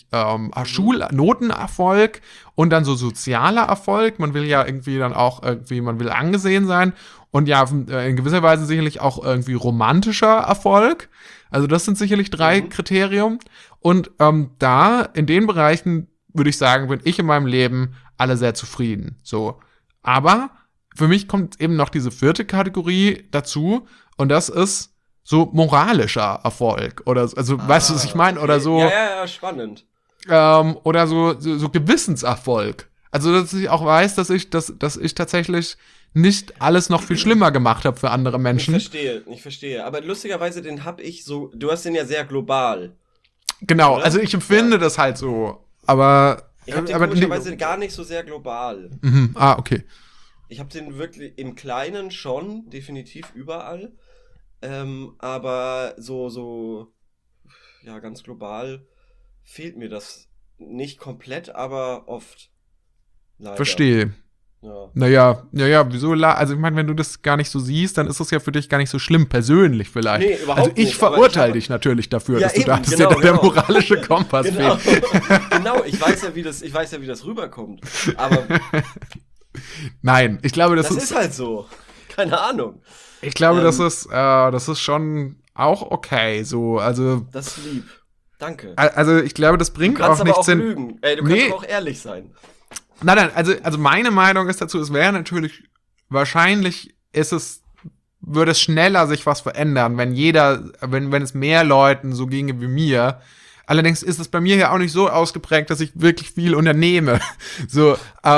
S1: Notenerfolg und dann so sozialer Erfolg. Man will ja irgendwie dann auch man will angesehen sein und in gewisser Weise sicherlich auch irgendwie romantischer Erfolg. Also das sind sicherlich 3 Kriterien. Und da, in den Bereichen, würde ich sagen, bin ich in meinem Leben alle sehr zufrieden. So. Aber für mich kommt eben noch diese 4. Kategorie dazu. Und das ist so moralischer Erfolg. Oder, also, weißt du, was ich meine? Oder so.
S2: Ja, spannend.
S1: Oder so Gewissenserfolg. Also, dass ich auch weiß, dass ich tatsächlich nicht alles noch viel schlimmer gemacht habe für andere Menschen.
S2: Ich verstehe. Aber lustigerweise, den hab ich so, du hast den ja sehr global.
S1: Genau, oder? Also ich empfinde das halt so, aber
S2: ich hab den komischerweise gar nicht so sehr global.
S1: Okay.
S2: Ich hab den wirklich im Kleinen schon, definitiv überall. Aber so ganz global fehlt mir das nicht komplett, aber oft. Leider.
S1: Verstehe. Ja. Naja, wieso? Also ich meine, wenn du das gar nicht so siehst, dann ist das ja für dich gar nicht so schlimm, persönlich vielleicht.
S2: Nee, überhaupt nicht.
S1: Also ich verurteile dich natürlich dafür, dass du dachtest, dir der moralische Kompass fehlt.
S2: Genau, ich weiß ja, wie das rüberkommt. Aber
S1: nein, ich glaube, das
S2: ist halt so. Keine Ahnung.
S1: Ich glaube, das ist schon auch okay, so, also.
S2: Das ist lieb. Danke.
S1: Also ich glaube, das bringt auch nichts.
S2: Du kannst aber auch lügen. Du kannst aber auch ehrlich sein.
S1: Nein, also meine Meinung ist dazu, es wäre natürlich, wahrscheinlich würde es schneller sich was verändern, wenn es mehr Leuten so ginge wie mir, Allerdings ist es bei mir ja auch nicht so ausgeprägt, dass ich wirklich viel unternehme. So,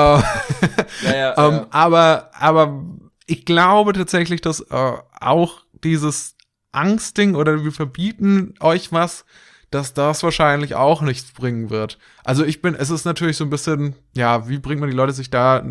S1: aber ich glaube tatsächlich, dass auch dieses Angstding oder wir verbieten euch was, dass das wahrscheinlich auch nichts bringen wird. Also es ist natürlich so ein bisschen, ja, wie bringt man die Leute sich da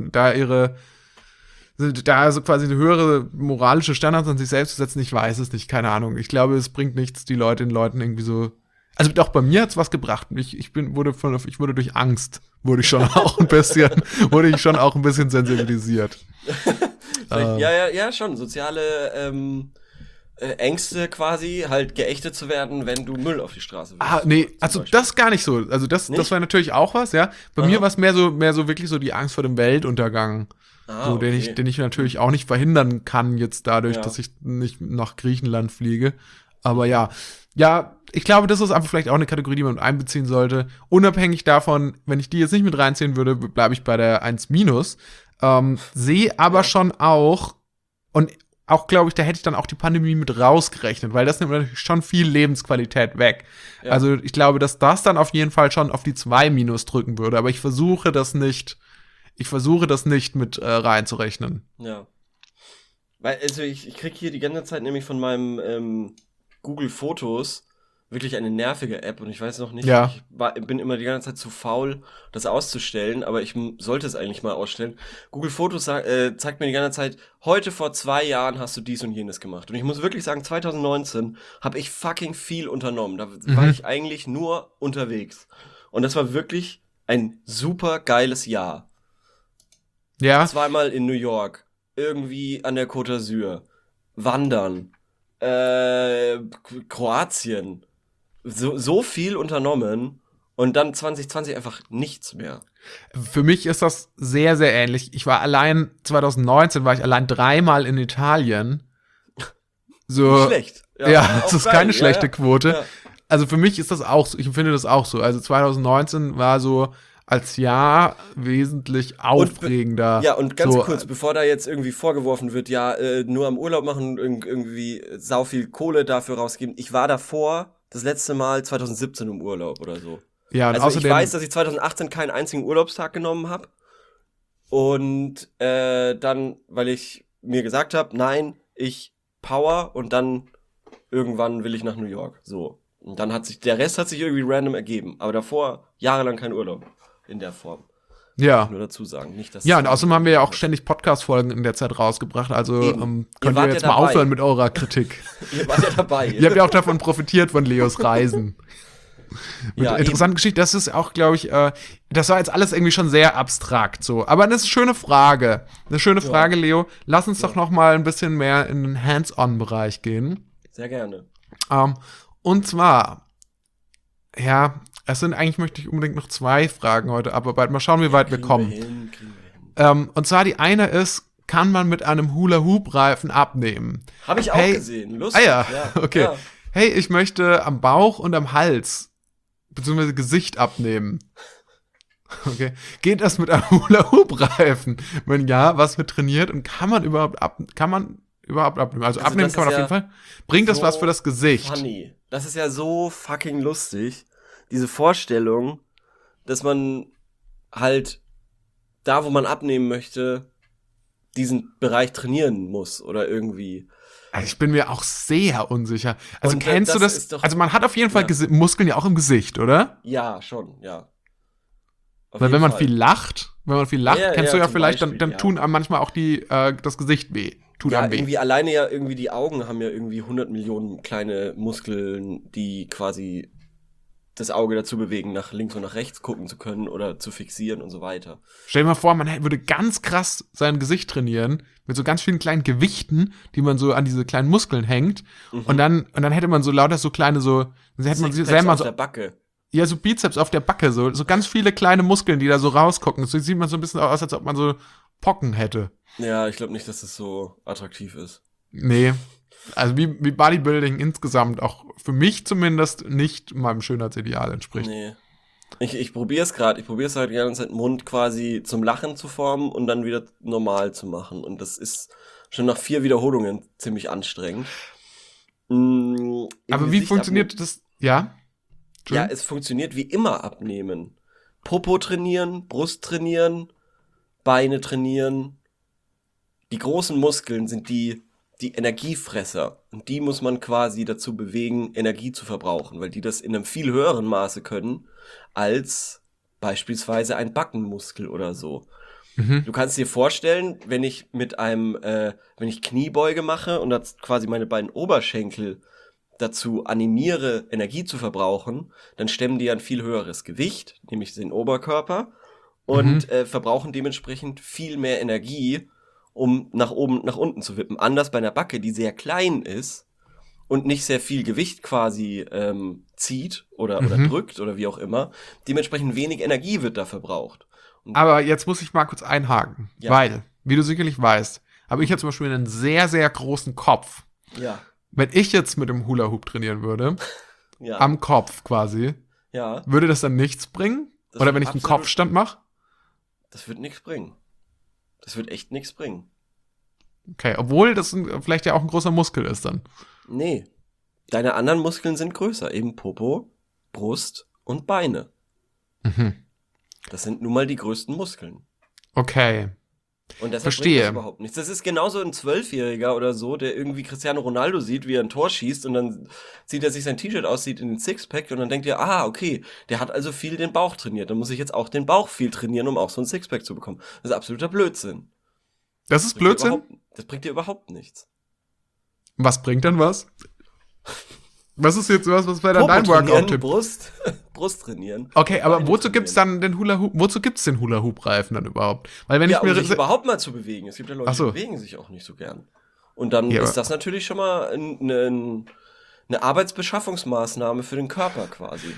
S1: so quasi eine höhere moralische Standards an sich selbst zu setzen? Ich weiß es nicht, keine Ahnung. Ich glaube, es bringt nichts, den Leuten irgendwie so. Also auch bei mir hat's was gebracht. Wurde durch Angst, wurde ich schon auch ein bisschen sensibilisiert.
S2: Ja, schon. Soziale Ängste quasi, halt geächtet zu werden, wenn du Müll auf die Straße wirfst.
S1: Nee, also das gar nicht so. Also das war natürlich auch was, ja. Bei mir war es mehr so wirklich so die Angst vor dem Weltuntergang. Den ich natürlich auch nicht verhindern kann jetzt dadurch, dass ich nicht nach Griechenland fliege. Aber ja, ich glaube, das ist einfach vielleicht auch eine Kategorie, die man mit einbeziehen sollte. Unabhängig davon, wenn ich die jetzt nicht mit reinziehen würde, bleibe ich bei der 1-. Sehe aber schon auch, und auch, glaube ich, da hätte ich dann auch die Pandemie mit rausgerechnet, weil das nimmt natürlich schon viel Lebensqualität weg. Ja. Also ich glaube, dass das dann auf jeden Fall schon auf die 2- drücken würde, aber ich versuche das nicht mit reinzurechnen.
S2: Ja. Weil, also ich krieg hier die ganze Zeit nämlich von meinem Google Fotos wirklich eine nervige App und ich weiß noch nicht, ich bin immer die ganze Zeit zu faul, das auszustellen, aber ich sollte es eigentlich mal ausstellen. Google Fotos zeigt mir die ganze Zeit, heute vor 2 Jahren hast du dies und jenes gemacht. Und ich muss wirklich sagen, 2019 habe ich fucking viel unternommen. Da war ich eigentlich nur unterwegs. Und das war wirklich ein super geiles Jahr.
S1: Ja.
S2: 2-mal in New York, irgendwie an der Côte d'Azur, wandern, Kroatien, so viel unternommen und dann 2020 einfach nichts mehr.
S1: Für mich ist das sehr, sehr ähnlich. 2019 war ich allein 3-mal in Italien. So.
S2: Nicht schlecht.
S1: Ja, das ist keine schlechte Quote. Ja. Also für mich ist das auch so, ich empfinde das auch so. Also 2019 war so als Jahr wesentlich aufregender.
S2: Und ganz kurz, bevor da jetzt irgendwie vorgeworfen wird, nur am Urlaub machen, irgendwie sau viel Kohle dafür rausgeben. Ich war davor das letzte Mal 2017 im Urlaub oder so.
S1: Ja, und
S2: also
S1: außerdem,
S2: ich weiß, dass ich 2018 keinen einzigen Urlaubstag genommen habe. Und dann, weil ich mir gesagt habe, nein, ich power und dann irgendwann will ich nach New York. So. Und dann der Rest hat sich irgendwie random ergeben. Aber davor jahrelang kein Urlaub. In der Form.
S1: Ja.
S2: Nur dazu sagen. Nicht, dass
S1: und außerdem haben wir ja auch ständig Podcast-Folgen in der Zeit rausgebracht. Also könnt ihr jetzt mal aufhören mit eurer Kritik.
S2: Ihr wart ja dabei.
S1: Ihr habt ja auch davon profitiert, von Leos Reisen. Interessante Geschichte. Das ist auch, glaube ich, das war jetzt alles irgendwie schon sehr abstrakt so. Aber das ist eine schöne Frage. Eine schöne Frage, Leo. Lass uns doch noch mal ein bisschen mehr in den Hands-on-Bereich gehen.
S2: Sehr gerne.
S1: Und zwar, eigentlich möchte ich unbedingt noch 2 Fragen heute abarbeiten. Mal schauen, wie weit wir kommen.
S2: Kriegen wir hin.
S1: Und zwar die eine ist, kann man mit einem Hula-Hoop-Reifen abnehmen?
S2: Habe ich auch gesehen. Lustig.
S1: Okay. Ja. Hey, ich möchte am Bauch und am Hals beziehungsweise Gesicht abnehmen. Okay. Geht das mit einem Hula-Hoop-Reifen? Wenn ja, was wird trainiert und kann man überhaupt abnehmen? Also abnehmen kann man auf jeden Fall. Bringt das was für das Gesicht?
S2: Funny. Das ist ja so fucking lustig. Diese Vorstellung, dass man halt da, wo man abnehmen möchte, diesen Bereich trainieren muss oder irgendwie.
S1: Also ich bin mir auch sehr unsicher. Also und kennst du das? Also man hat auf jeden Fall Muskeln ja auch im Gesicht, oder?
S2: Ja, schon, ja.
S1: Weil wenn man viel lacht, kennst du ja vielleicht, Beispiel, dann tun einem manchmal auch das Gesicht weh. Tut einem weh.
S2: Irgendwie alleine irgendwie die Augen haben ja irgendwie 100 Millionen kleine Muskeln, die quasi das Auge dazu bewegen, nach links und nach rechts gucken zu können oder zu fixieren und so weiter.
S1: Stell dir mal vor, man würde ganz krass sein Gesicht trainieren, mit so ganz vielen kleinen Gewichten, die man so an diese kleinen Muskeln hängt. Und dann hätte man so lauter so kleine dann hätte man selber
S2: so der Backe.
S1: Ja, so Bizeps auf der Backe, so ganz viele kleine Muskeln, die da so rausgucken. So sieht man so ein bisschen aus, als ob man so Pocken hätte.
S2: Ja, ich glaube nicht, dass das so attraktiv ist.
S1: Nee. Also wie Bodybuilding insgesamt auch für mich zumindest nicht meinem Schönheitsideal entspricht.
S2: Nee. Ich probiere es gerade. Ich probiere es halt die ganze Zeit, den Mund quasi zum Lachen zu formen und dann wieder normal zu machen. Und das ist schon nach 4 Wiederholungen ziemlich anstrengend.
S1: Aber wie funktioniert das? Ja?
S2: Ja, es funktioniert wie immer abnehmen. Popo trainieren, Brust trainieren, Beine trainieren. Die großen Muskeln sind die Energiefresser. Und die muss man quasi dazu bewegen, Energie zu verbrauchen, weil die das in einem viel höheren Maße können, als beispielsweise ein Backenmuskel oder so. Du kannst dir vorstellen, wenn ich wenn ich Kniebeuge mache und das quasi meine beiden Oberschenkel dazu animiere, Energie zu verbrauchen, dann stemmen die ein viel höheres Gewicht, nämlich den Oberkörper, und verbrauchen dementsprechend viel mehr Energie, um nach oben, nach unten zu wippen. Anders bei einer Backe, die sehr klein ist und nicht sehr viel Gewicht quasi zieht oder drückt oder wie auch immer. Dementsprechend wenig Energie wird da verbraucht.
S1: Aber jetzt muss ich mal kurz einhaken, weil, wie du sicherlich weißt, habe ich ja zum Beispiel einen sehr, sehr großen Kopf.
S2: Ja.
S1: Wenn ich jetzt mit dem Hula-Hoop trainieren würde, am Kopf quasi, würde das dann nichts bringen? Oder wenn ich einen Kopfstand mache?
S2: Das wird nichts bringen. Das wird echt nichts bringen.
S1: Okay, obwohl das vielleicht ja auch ein großer Muskel ist dann.
S2: Nee. Deine anderen Muskeln sind größer. Eben Popo, Brust und Beine. Das sind nun mal die größten Muskeln.
S1: Okay.
S2: Und deshalb bringt das überhaupt nichts. Das ist genauso ein 12-Jähriger oder so, der irgendwie Cristiano Ronaldo sieht, wie er ein Tor schießt und dann zieht er sich sein T-Shirt aus, sieht in den Sixpack und dann denkt er, okay, der hat also viel den Bauch trainiert. Dann muss ich jetzt auch den Bauch viel trainieren, um auch so ein Sixpack zu bekommen. Das ist absoluter Blödsinn.
S1: Das ist Blödsinn?
S2: Das bringt dir überhaupt nichts.
S1: Was bringt dann was? Was ist jetzt was wäre dann dein Workout-Tipp?
S2: Brust trainieren.
S1: Okay, aber wozu gibt's dann den Hula-Hoop? Wozu gibt's den Hula-Hoop-Reifen dann überhaupt? Weil wenn
S2: um sich überhaupt mal zu bewegen. Es gibt ja Leute, die bewegen sich auch nicht so gern. Und dann ist das natürlich schon mal eine Arbeitsbeschaffungsmaßnahme für den Körper quasi.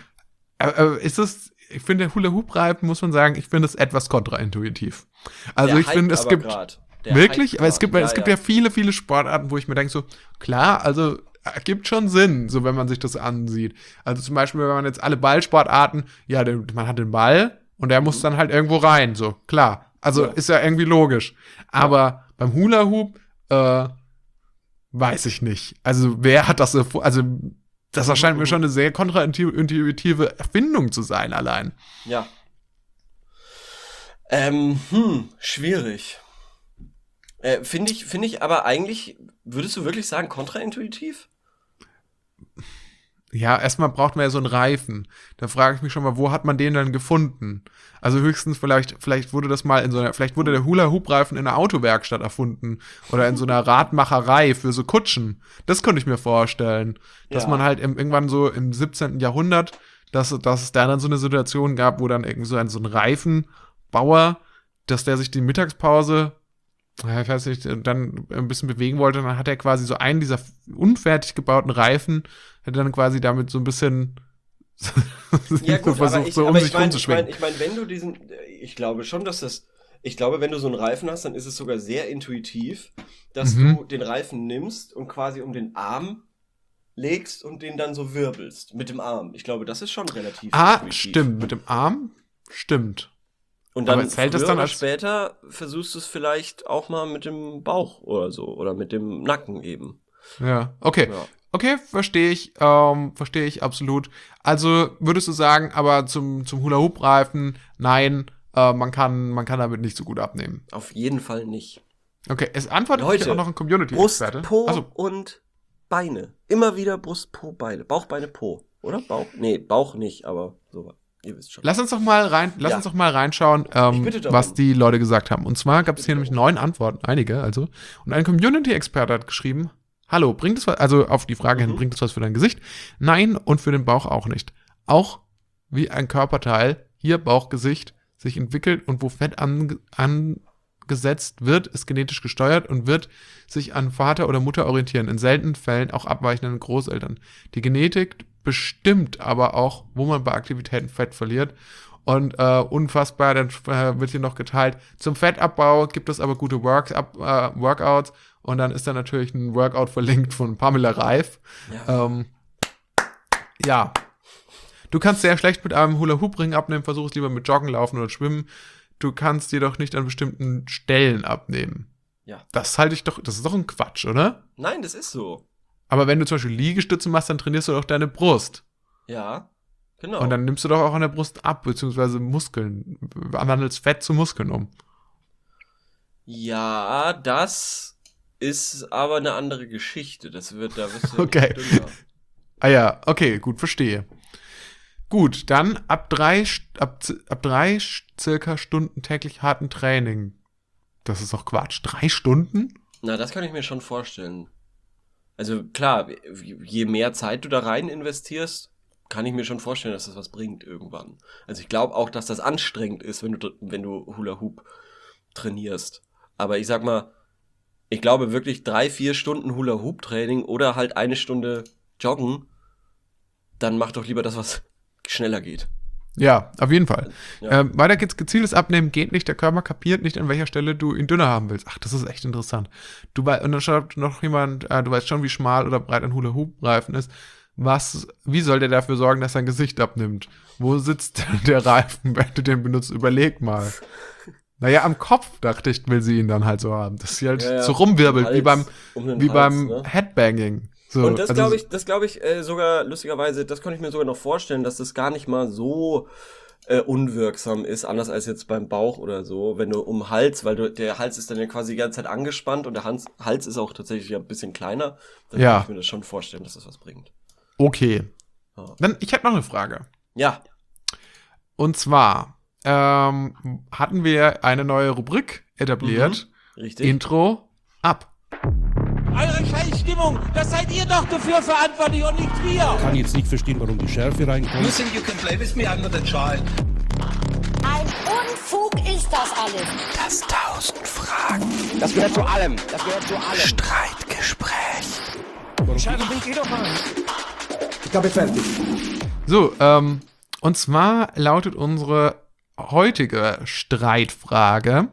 S1: Ich finde, der Hula-Hoop-Reifen, muss man sagen, ich finde es etwas kontraintuitiv. Also ich finde, es gibt wirklich, aber es gibt ja viele, viele Sportarten, wo ich mir denke so, klar, also ergibt schon Sinn, so wenn man sich das ansieht. Also zum Beispiel, wenn man jetzt alle Ballsportarten, man hat den Ball und der muss dann halt irgendwo rein, so, klar. Also ist ja irgendwie logisch. Aber beim Hula-Hoop, weiß ich nicht. Also wer hat das so, also das erscheint mir schon eine sehr kontraintuitive Erfindung zu sein, allein.
S2: Ja. Schwierig. Finde ich aber eigentlich, würdest du wirklich sagen, kontraintuitiv?
S1: Ja, erstmal braucht man ja so einen Reifen. Da frage ich mich schon mal, wo hat man den dann gefunden? Also höchstens vielleicht wurde das mal vielleicht wurde der Hula-Hoop-Reifen in einer Autowerkstatt erfunden oder in so einer Radmacherei für so Kutschen. Das könnte ich mir vorstellen. Dass man halt irgendwann so im 17. Jahrhundert, dass es da dann so eine Situation gab, wo dann irgendwie so ein Reifenbauer, dass der sich die Mittagspause ich weiß nicht, dann ein bisschen bewegen wollte, und dann hat er quasi so einen dieser unfertig gebauten Reifen, hat dann quasi damit so ein bisschen
S2: versucht,
S1: so um sich rumzuschwingen.
S2: Ich meine, wenn du ich glaube schon, wenn du so einen Reifen hast, dann ist es sogar sehr intuitiv, dass du den Reifen nimmst und quasi um den Arm legst und den dann so wirbelst mit dem Arm. Ich glaube, das ist schon relativ intuitiv.
S1: Stimmt, mit dem Arm, stimmt.
S2: Und dann später versuchst du es vielleicht auch mal mit dem Bauch oder so oder mit dem Nacken eben.
S1: Ja, okay. Ja. Okay, verstehe ich absolut. Also würdest du sagen, aber zum Hula-Hoop-Reifen, nein, man kann damit nicht so gut abnehmen.
S2: Auf jeden Fall nicht.
S1: Okay, es antwortet auch noch ein Community-Experte.
S2: Brust, Po und Beine. Immer wieder Brust, Po, Beine. Bauch, Beine, Po. Oder? Bauch? Nee, Bauch nicht, aber so. Ihr wisst schon.
S1: Lass uns doch mal reinschauen, was die Leute gesagt haben. Und zwar gab es hier nämlich 9 Antworten, einige also. Und ein Community-Experte hat geschrieben, hallo, bringt es was, also auf die Frage hin, bringt es was für dein Gesicht? Nein, und für den Bauch auch nicht. Auch wie ein Körperteil, hier Bauch, Gesicht, sich entwickelt und wo Fett angesetzt wird, ist genetisch gesteuert und wird sich an Vater oder Mutter orientieren. In seltenen Fällen auch abweichenden Großeltern. Die Genetik bestimmt aber auch, wo man bei Aktivitäten Fett verliert. Und unfassbar, dann wird hier noch geteilt. Zum Fettabbau gibt es aber gute Workouts. Und dann ist da natürlich ein Workout verlinkt von Pamela Reif. Ja. Du kannst sehr schlecht mit einem Hula-Hoop-Ring abnehmen. Versuch es lieber mit Joggen, Laufen oder Schwimmen. Du kannst jedoch nicht an bestimmten Stellen abnehmen.
S2: Ja.
S1: Das ist doch ein Quatsch, oder?
S2: Nein, das ist so.
S1: Aber wenn du zum Beispiel Liegestütze machst, dann trainierst du doch deine Brust.
S2: Ja, Genau.
S1: Und dann nimmst du doch auch an der Brust ab, beziehungsweise Muskeln, wandelst Fett zu Muskeln um.
S2: Ja, das ist aber eine andere Geschichte. Da wirst du
S1: Okay.
S2: nicht dünner.
S1: Ah ja, okay, gut, verstehe. Gut, dann ab drei circa Stunden täglich harten Training. Das ist doch Quatsch. 3 Stunden?
S2: Na, das kann ich mir schon vorstellen. Also klar, je mehr Zeit du da rein investierst, kann ich mir schon vorstellen, dass das was bringt irgendwann. Also ich glaube auch, dass das anstrengend ist, wenn du Hula Hoop trainierst. Aber ich sag mal, ich glaube wirklich 3-4 Stunden Hula Hoop Training oder halt 1 Stunde joggen, dann mach doch lieber das, was schneller geht.
S1: Ja, auf jeden Fall.
S2: Ja.
S1: Weiter geht's. Gezieltes Abnehmen geht nicht. Der Körper kapiert nicht, an welcher Stelle du ihn dünner haben willst. Ach, das ist echt interessant. Und dann schreibt noch jemand, du weißt schon, wie schmal oder breit ein Hula-Hoop-Reifen ist. Wie soll der dafür sorgen, dass sein Gesicht abnimmt? Wo sitzt der Reifen, wenn du den benutzt? Überleg mal. Naja, am Kopf, dachte ich, will sie ihn dann halt so haben. Dass sie halt so rumwirbelt,
S2: Hals,
S1: wie beim
S2: ne?
S1: Headbanging. So,
S2: und das
S1: also,
S2: glaube ich sogar, lustigerweise, das konnte ich mir sogar noch vorstellen, dass das gar nicht mal so unwirksam ist, anders als jetzt beim Bauch oder so, wenn du Hals, weil der Hals ist dann ja quasi die ganze Zeit angespannt und der Hals ist auch tatsächlich ja ein bisschen kleiner, dann kann ich mir das schon vorstellen, dass das was bringt.
S1: Okay.
S2: Ja.
S1: Dann, ich hätte noch eine Frage.
S2: Ja.
S1: Und zwar hatten wir eine neue Rubrik etabliert.
S2: Richtig.
S1: Intro ab.
S4: Eure Scheißstimmung, das seid ihr doch dafür verantwortlich und nicht wir.
S5: Ich kann jetzt nicht verstehen, warum die Schärfe reinkommt.
S6: You think you can play with me? I'm not a child.
S7: Ein Unfug ist das alles.
S8: Das 1000 Fragen
S4: Das gehört zu allem. Das gehört zu allem.
S8: Streitgespräch.
S4: Scheiße, bin ich doch mal.
S6: Ich glaube, fertig.
S1: So, und zwar lautet unsere heutige Streitfrage.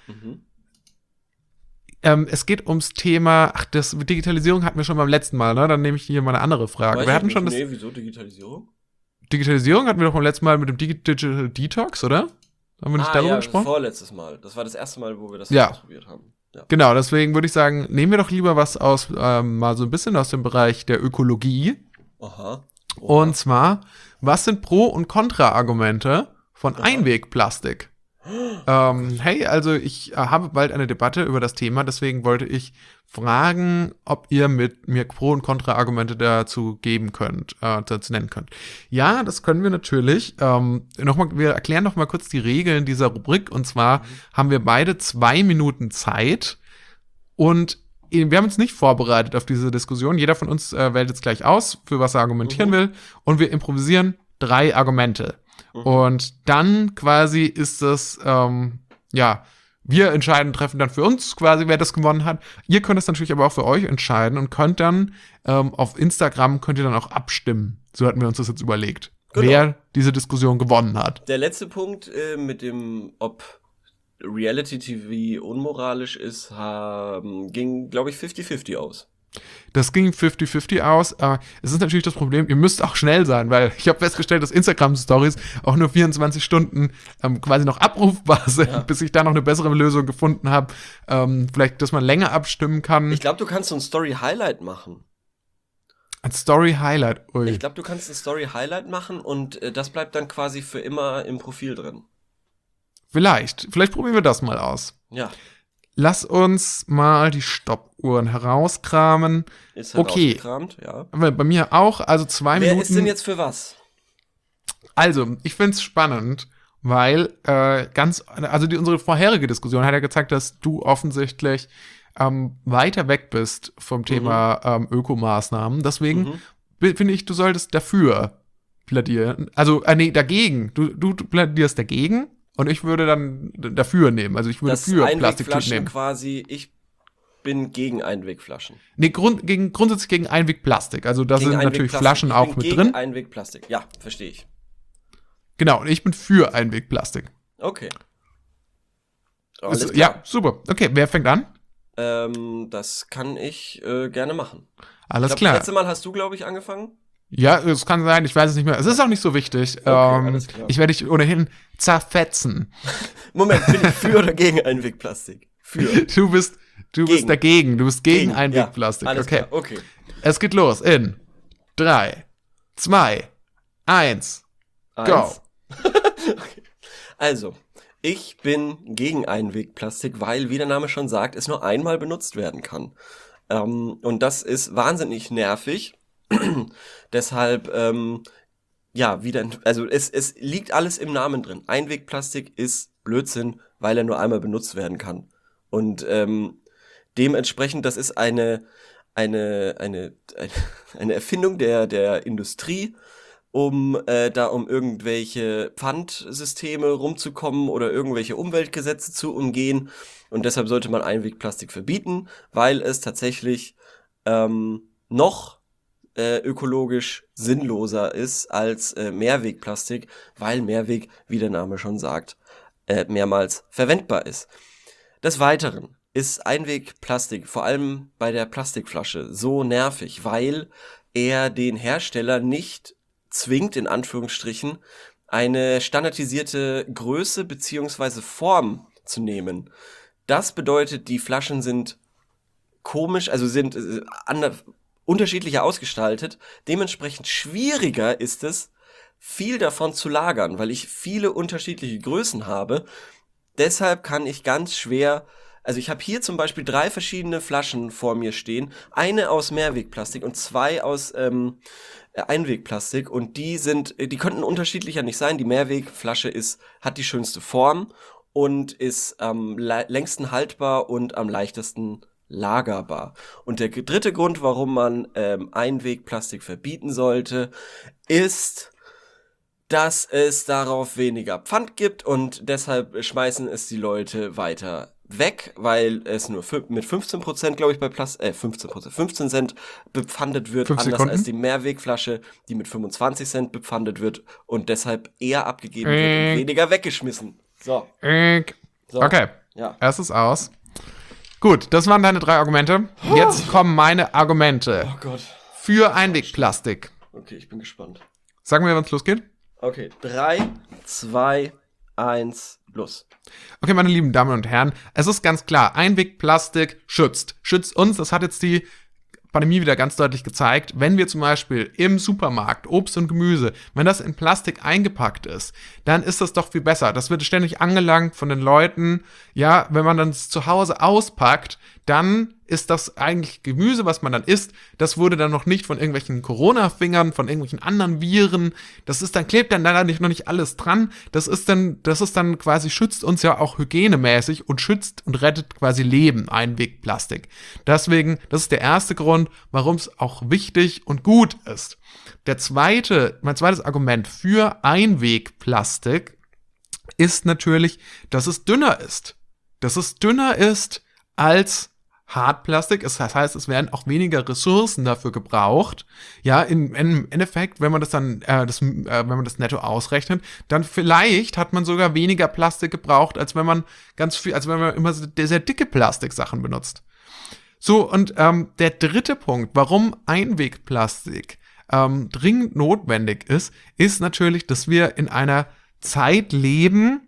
S1: Es geht ums Thema, das Digitalisierung hatten wir schon beim letzten Mal, ne? Dann nehme ich hier mal eine andere Frage.
S2: Weiß
S1: Wir
S2: ich
S1: hatten
S2: nicht,
S1: schon
S2: nee, wieso Digitalisierung?
S1: Digitalisierung hatten wir doch beim letzten Mal mit dem Digital Detox, oder? Haben wir nicht darüber
S2: ja,
S1: gesprochen?
S2: vorletztes Mal. Das war das erste Mal, wo wir das
S1: Ja.
S2: ausprobiert haben. Ja.
S1: Genau, deswegen würde ich sagen, nehmen wir doch lieber was aus, mal so ein bisschen aus dem Bereich der Ökologie.
S2: Aha.
S1: Und zwar, was sind Pro- und Kontra-Argumente von Einwegplastik? Hey, also ich habe bald eine Debatte über das Thema, deswegen wollte ich fragen, ob ihr mit mir Pro- und Kontra-Argumente dazu geben könnt, dazu nennen könnt. Ja, das können wir natürlich. Wir erklären noch mal kurz die Regeln dieser Rubrik. Und zwar haben wir beide 2 Minuten Zeit und wir haben uns nicht vorbereitet auf diese Diskussion. Jeder von uns wählt jetzt gleich aus, für was er argumentieren will. Und wir improvisieren 3 Argumente. Und dann quasi ist es, wir entscheiden, treffen dann für uns quasi, wer das gewonnen hat. Ihr könnt es natürlich aber auch für euch entscheiden und könnt dann auf Instagram könnt ihr dann auch abstimmen. So hatten wir uns das jetzt überlegt.
S2: Genau.
S1: Wer diese Diskussion gewonnen hat.
S2: Der letzte Punkt mit dem, ob Reality TV unmoralisch ist, ging, glaube ich, 50-50 aus.
S1: Das ging 50-50 aus. Es ist natürlich das Problem, ihr müsst auch schnell sein, weil ich habe festgestellt, dass Instagram-Stories auch nur 24 Stunden quasi noch abrufbar sind, bis ich da noch eine bessere Lösung gefunden habe. Vielleicht, dass man länger abstimmen kann.
S2: Ich glaube, du kannst so ein Story-Highlight machen.
S1: Ein Story-Highlight, ui.
S2: Ich glaube, du kannst ein Story-Highlight machen und das bleibt dann quasi für immer im Profil drin.
S1: Vielleicht probieren wir das mal aus.
S2: Ja.
S1: Lass uns mal die Stoppuhren herauskramen.
S2: Ist
S1: Okay.
S2: herausgekramt, ja.
S1: Bei mir auch, also 2
S2: Wer
S1: Minuten.
S2: ist denn jetzt für was?
S1: Also, ich find's spannend, weil unsere vorherige Diskussion hat ja gezeigt, dass du offensichtlich weiter weg bist vom Thema Ökomaßnahmen. Deswegen finde ich, du solltest dafür plädieren. Also, dagegen. Du plädierst dagegen und ich würde dann dafür nehmen. Also ich würde
S2: Das
S1: für Plastiktüten
S2: Einwegflaschen
S1: nehmen.
S2: quasi, ich bin gegen Einwegflaschen.
S1: Nee, grundsätzlich gegen Einwegplastik. Also da
S2: Gegen
S1: sind natürlich
S2: Einwegplastik.
S1: Flaschen
S2: Ich
S1: auch
S2: bin
S1: mit
S2: gegen
S1: drin.
S2: Einwegplastik. Ja, verstehe ich.
S1: Genau, und ich bin für Einwegplastik.
S2: Okay. Alles
S1: Also,
S2: klar.
S1: ja, super. Okay, wer fängt an?
S2: Das kann ich gerne machen.
S1: Alles
S2: Das
S1: klar.
S2: letzte Mal hast du, glaube ich, angefangen.
S1: Ja, es kann sein, ich weiß es nicht mehr. Es ist auch nicht so wichtig.
S2: alles klar.
S1: Ich werde dich ohnehin zerfetzen.
S2: Moment, bin ich für oder gegen Einwegplastik? Für.
S1: Du bist dagegen. Du bist gegen Einwegplastik.
S2: Ja, alles
S1: Okay.
S2: klar, okay.
S1: Es geht los in 3, 2, 1.
S2: 1. Okay. Also, ich bin gegen Einwegplastik, weil, wie der Name schon sagt, es nur einmal benutzt werden kann. Und das ist wahnsinnig nervig. Deshalb, also es liegt alles im Namen drin. Einwegplastik ist Blödsinn, weil er nur einmal benutzt werden kann. Und dementsprechend, das ist eine Erfindung der Industrie, um irgendwelche Pfandsysteme rumzukommen oder irgendwelche Umweltgesetze zu umgehen. Und deshalb sollte man Einwegplastik verbieten, weil es tatsächlich noch ökologisch sinnloser ist als Mehrwegplastik, weil Mehrweg, wie der Name schon sagt, mehrmals verwendbar ist. Des Weiteren ist Einwegplastik, vor allem bei der Plastikflasche, so nervig, weil er den Hersteller nicht zwingt, in Anführungsstrichen, eine standardisierte Größe beziehungsweise Form zu nehmen. Das bedeutet, die Flaschen sind komisch, also sind unterschiedlicher ausgestaltet. Dementsprechend schwieriger ist es, viel davon zu lagern, weil ich viele unterschiedliche Größen habe. Deshalb kann ich ganz schwer, also ich habe hier zum Beispiel 3 verschiedene Flaschen vor mir stehen. Eine aus Mehrwegplastik und 2 aus Einwegplastik. Und die könnten unterschiedlicher nicht sein. Die Mehrwegflasche hat die schönste Form und ist am längsten haltbar und am leichtesten lagerbar. Und der dritte Grund, warum man Einwegplastik verbieten sollte, ist, dass es darauf weniger Pfand gibt und deshalb schmeißen es die Leute weiter weg, weil es nur mit 15%, glaube ich, bei 15 Cent bepfandet wird, anders als die Mehrwegflasche, die mit 25 Cent bepfandet wird und deshalb eher abgegeben wird und weniger weggeschmissen. So.
S1: Okay,
S2: ja.
S1: Erstes aus. Gut, das waren deine 3 Argumente. Jetzt kommen meine Argumente.
S2: Oh Gott.
S1: Für Einwegplastik.
S2: Okay, ich bin gespannt.
S1: Sagen wir, wann es losgeht?
S2: Okay, 3, 2, 1, los.
S1: Okay, meine lieben Damen und Herren, es ist ganz klar, Einwegplastik schützt. Schützt uns, das hat jetzt die Pandemie wieder ganz deutlich gezeigt. Wenn wir zum Beispiel im Supermarkt Obst und Gemüse, wenn das in Plastik eingepackt ist, dann ist das doch viel besser. Das wird ständig angelangt von den Leuten. Ja, wenn man dann es zu Hause auspackt, dann ist das eigentlich Gemüse, was man dann isst. Das wurde dann noch nicht von irgendwelchen Corona-Fingern, von irgendwelchen anderen Viren. Klebt dann leider noch nicht alles dran. Das ist dann quasi, schützt uns ja auch hygienemäßig und schützt und rettet quasi Leben, Einwegplastik. Deswegen, das ist der erste Grund, warum es auch wichtig und gut ist. Mein zweites Argument für Einwegplastik ist natürlich, dass es dünner ist. Dass es dünner ist als Hartplastik, das heißt, es werden auch weniger Ressourcen dafür gebraucht. Ja, im Endeffekt, wenn man das dann, wenn man das netto ausrechnet, dann vielleicht hat man sogar weniger Plastik gebraucht, als wenn man immer sehr dicke Plastiksachen benutzt. So, und der dritte Punkt, warum Einwegplastik dringend notwendig ist natürlich, dass wir in einer Zeit leben,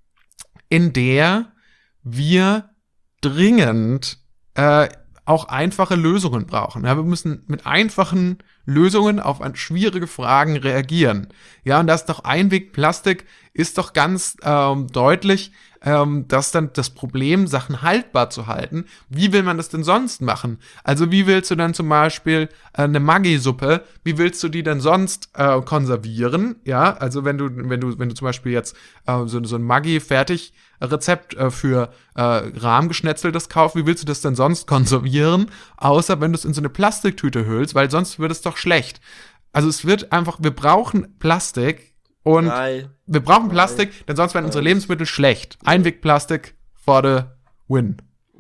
S1: in der wir dringend auch einfache Lösungen brauchen. Ja, wir müssen mit einfachen Lösungen auf schwierige Fragen reagieren. Ja, und das doch Einwegplastik ist doch ganz deutlich, dass dann das Problem, Sachen haltbar zu halten. Wie will man das denn sonst machen? Also wie willst du dann zum Beispiel eine Maggi-Suppe, wie willst du die denn sonst konservieren? Ja, also wenn du zum Beispiel jetzt so ein Maggi-Fertig-Rezept für rahmgeschnetzeltes kaufst, wie willst du das denn sonst konservieren? Außer wenn du es in so eine Plastiktüte hüllst, weil sonst wird es doch schlecht. Also wir brauchen Plastik. Und wir brauchen Plastik, denn sonst werden unsere Lebensmittel schlecht. Einwegplastik for the win.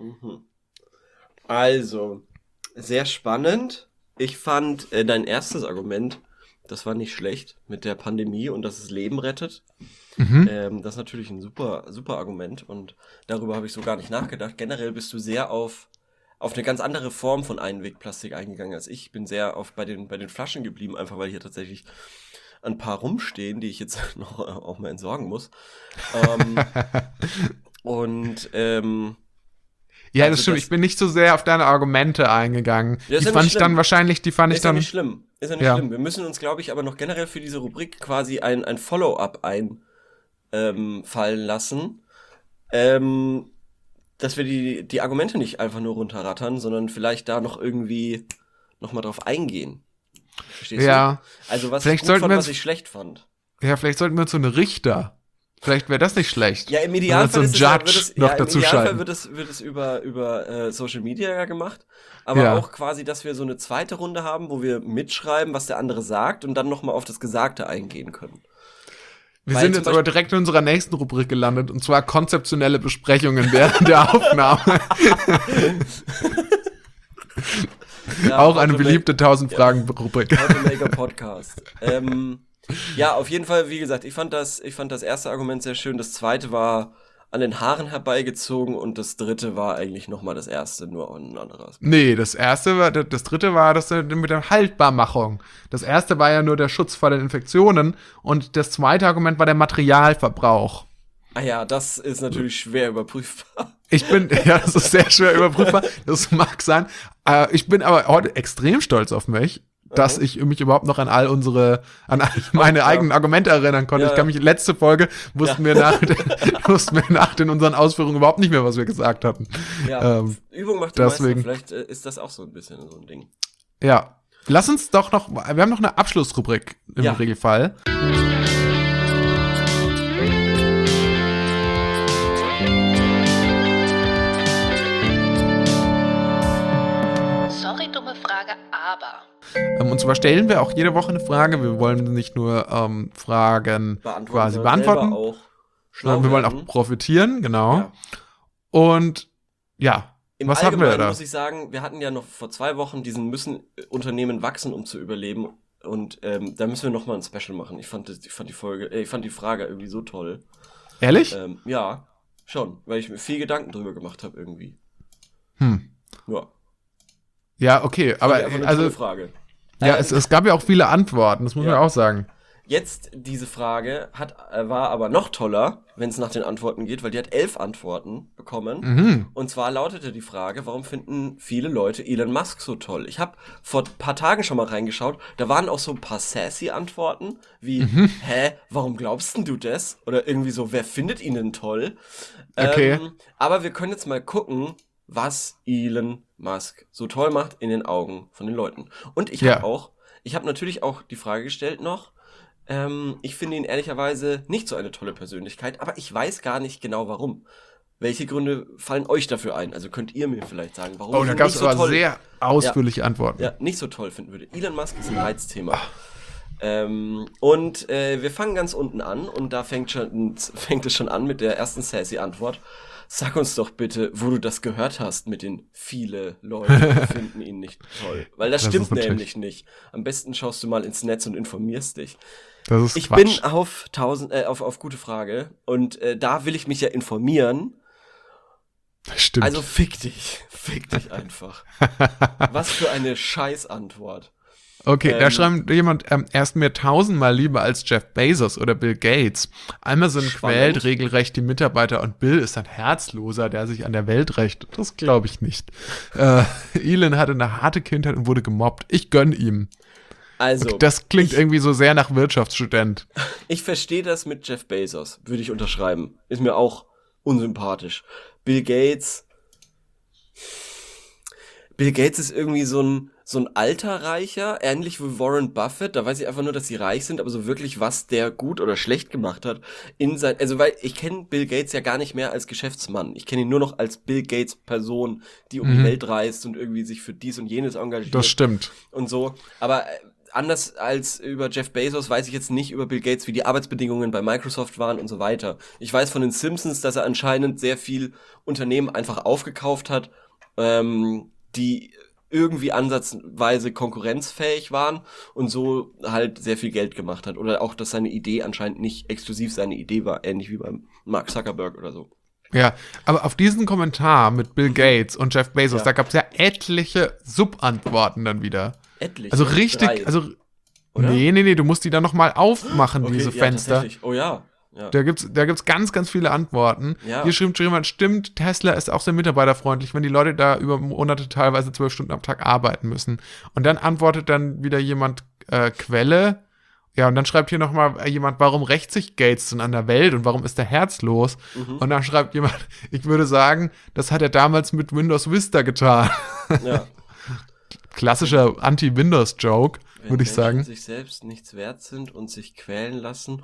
S2: Also, sehr spannend. Ich fand dein erstes Argument, das war nicht schlecht, mit der Pandemie und dass es Leben rettet. Das ist natürlich ein super, super Argument und darüber habe ich so gar nicht nachgedacht. Generell bist du sehr auf eine ganz andere Form von Einwegplastik eingegangen als ich. Ich bin sehr bei den Flaschen geblieben, einfach weil hier tatsächlich ein paar rumstehen, die ich jetzt noch auch mal entsorgen muss.
S1: Ja,
S2: Also
S1: das stimmt. Ich bin nicht so sehr auf deine Argumente eingegangen.
S2: Ja,
S1: Die fand ich dann.
S2: Ist ja nicht schlimm. Ist ja nicht schlimm. Wir müssen uns, glaube ich, aber noch generell für diese Rubrik quasi ein Follow-up einfallen lassen. Dass wir die Argumente nicht einfach nur runterrattern, sondern vielleicht da noch irgendwie nochmal drauf eingehen. Verstehst du? Also was ich gut fand, was ich schlecht fand.
S1: Ja, vielleicht sollten wir uns so eine Richter. Vielleicht wäre das nicht schlecht.
S2: Ja, im Idealfall
S1: wird
S2: es über Social Media ja gemacht, aber auch quasi, dass wir so eine zweite Runde haben, wo wir mitschreiben, was der andere sagt und dann nochmal auf das Gesagte eingehen können.
S1: Wir sind jetzt aber direkt in unserer nächsten Rubrik gelandet, und zwar konzeptionelle Besprechungen während der Aufnahme. Ja, auch eine beliebte 1000-Fragen-Rubrik.
S2: How to make a Podcast. Ja, auf jeden Fall, wie gesagt, ich fand das erste Argument sehr schön. Das zweite war an den Haaren herbeigezogen und das dritte war eigentlich nochmal das erste, nur ein anderes.
S1: Nee, das dritte war das mit der Haltbarmachung. Das erste war ja nur der Schutz vor den Infektionen und das zweite Argument war der Materialverbrauch.
S2: Ah ja, das ist natürlich schwer überprüfbar.
S1: Das ist sehr schwer überprüfbar, das mag sein. Ich bin aber heute extrem stolz auf mich, dass ich mich überhaupt noch an all meine eigenen Argumente erinnern konnte. Ja. Ich kann mich, letzte Folge wussten wir nach unseren Ausführungen überhaupt nicht mehr, was wir gesagt hatten.
S2: Ja, Übung macht die Meister. Vielleicht ist das auch so ein bisschen so ein Ding.
S1: Ja, lass uns doch noch, wir haben noch eine Abschlussrubrik im Regelfall.
S7: Sorry, dumme Frage, aber...
S1: Und zwar stellen wir auch jede Woche eine Frage. Wir wollen nicht nur Fragen quasi beantworten, sondern wir wollen auch profitieren, genau. Ja. Und
S2: was hatten wir da? Muss ich sagen, wir hatten ja noch vor 2 Wochen müssen Unternehmen wachsen, um zu überleben. Und da müssen wir nochmal ein Special machen. Ich fand die Frage irgendwie so toll.
S1: Ehrlich?
S2: Ja, schon, weil ich mir viel Gedanken drüber gemacht habe irgendwie. Ja.
S1: Ja, okay, aber
S2: eine Frage.
S1: Ja, es gab ja auch viele Antworten, das muss man auch sagen.
S2: Jetzt, diese Frage war aber noch toller, wenn es nach den Antworten geht, weil die hat 11 Antworten bekommen. Mhm. Und zwar lautete die Frage, warum finden viele Leute Elon Musk so toll? Ich habe vor ein paar Tagen schon mal reingeschaut, da waren auch so ein paar sassy Antworten, wie, warum glaubst denn du das? Oder irgendwie so, wer findet ihn denn toll?
S1: Okay.
S2: Aber wir können jetzt mal gucken, was Elon Musk so toll macht in den Augen von den Leuten. Und ich habe natürlich auch die Frage gestellt noch, ich finde ihn ehrlicherweise nicht so eine tolle Persönlichkeit, aber ich weiß gar nicht genau warum. Welche Gründe fallen euch dafür ein? Also könnt ihr mir vielleicht sagen, warum
S1: da gab es aber sehr ausführliche Antworten.
S2: Ja, nicht so toll finden würde. Elon Musk ist ein Reizthema. Und wir fangen ganz unten an und da fängt es schon an mit der ersten sassy Antwort. Sag uns doch bitte, wo du das gehört hast mit den viele Leute finden ihn nicht toll. Weil das stimmt nämlich nicht. Am besten schaust du mal ins Netz und informierst dich.
S1: Das ist
S2: ich
S1: Quatsch.
S2: Bin auf gute Frage und da will ich mich ja informieren.
S1: Stimmt.
S2: Also fick dich einfach. Was für eine Scheißantwort.
S1: Okay, da schreibt jemand, er ist mir 1000-mal lieber als Jeff Bezos oder Bill Gates. Amazon quält regelrecht die Mitarbeiter und Bill ist ein Herzloser, der sich an der Welt rächt. Das glaube ich nicht. Elon hatte eine harte Kindheit und wurde gemobbt. Ich gönn ihm.
S2: Also,
S1: okay, das klingt irgendwie so sehr nach Wirtschaftsstudent.
S2: Ich verstehe das mit Jeff Bezos, würde ich unterschreiben. Ist mir auch unsympathisch. Bill Gates ist irgendwie so ein alter Reicher, ähnlich wie Warren Buffett. Da weiß ich einfach nur, dass sie reich sind, aber so wirklich, was der gut oder schlecht gemacht hat weil ich kenne Bill Gates ja gar nicht mehr als Geschäftsmann. Ich kenne ihn nur noch als Bill Gates Person, die um die Welt reist und irgendwie sich für dies und jenes engagiert.
S1: Das stimmt.
S2: Und so. Aber anders als über Jeff Bezos weiß ich jetzt nicht über Bill Gates, wie die Arbeitsbedingungen bei Microsoft waren und so weiter. Ich weiß von den Simpsons, dass er anscheinend sehr viel Unternehmen einfach aufgekauft hat, die irgendwie ansatzweise konkurrenzfähig waren und so halt sehr viel Geld gemacht hat. Oder auch, dass seine Idee anscheinend nicht exklusiv seine Idee war, ähnlich wie beim Mark Zuckerberg oder so.
S1: Ja, aber auf diesen Kommentar mit Bill Gates und Jeff Bezos, da gab es ja etliche Subantworten dann wieder.
S2: Etliche?
S1: Also richtig,
S2: 3. Oder?
S1: Nee, du musst die dann nochmal aufmachen, diese Fenster.
S2: Oh ja. Ja.
S1: Da gibt's ganz, ganz viele Antworten.
S2: Ja.
S1: Hier schrieb jemand, stimmt, Tesla ist auch sehr mitarbeiterfreundlich, wenn die Leute da über Monate teilweise 12 Stunden am Tag arbeiten müssen. Und dann antwortet dann wieder jemand, Quelle. Ja, und dann schreibt hier nochmal jemand, warum rächt sich Gates denn an der Welt und warum ist er herzlos? Und dann schreibt jemand, ich würde sagen, das hat er damals mit Windows Vista getan.
S2: Ja.
S1: Klassischer Anti-Windows-Joke, würde ich sagen.
S2: Wenn Menschen sich selbst nichts wert sind und sich quälen lassen.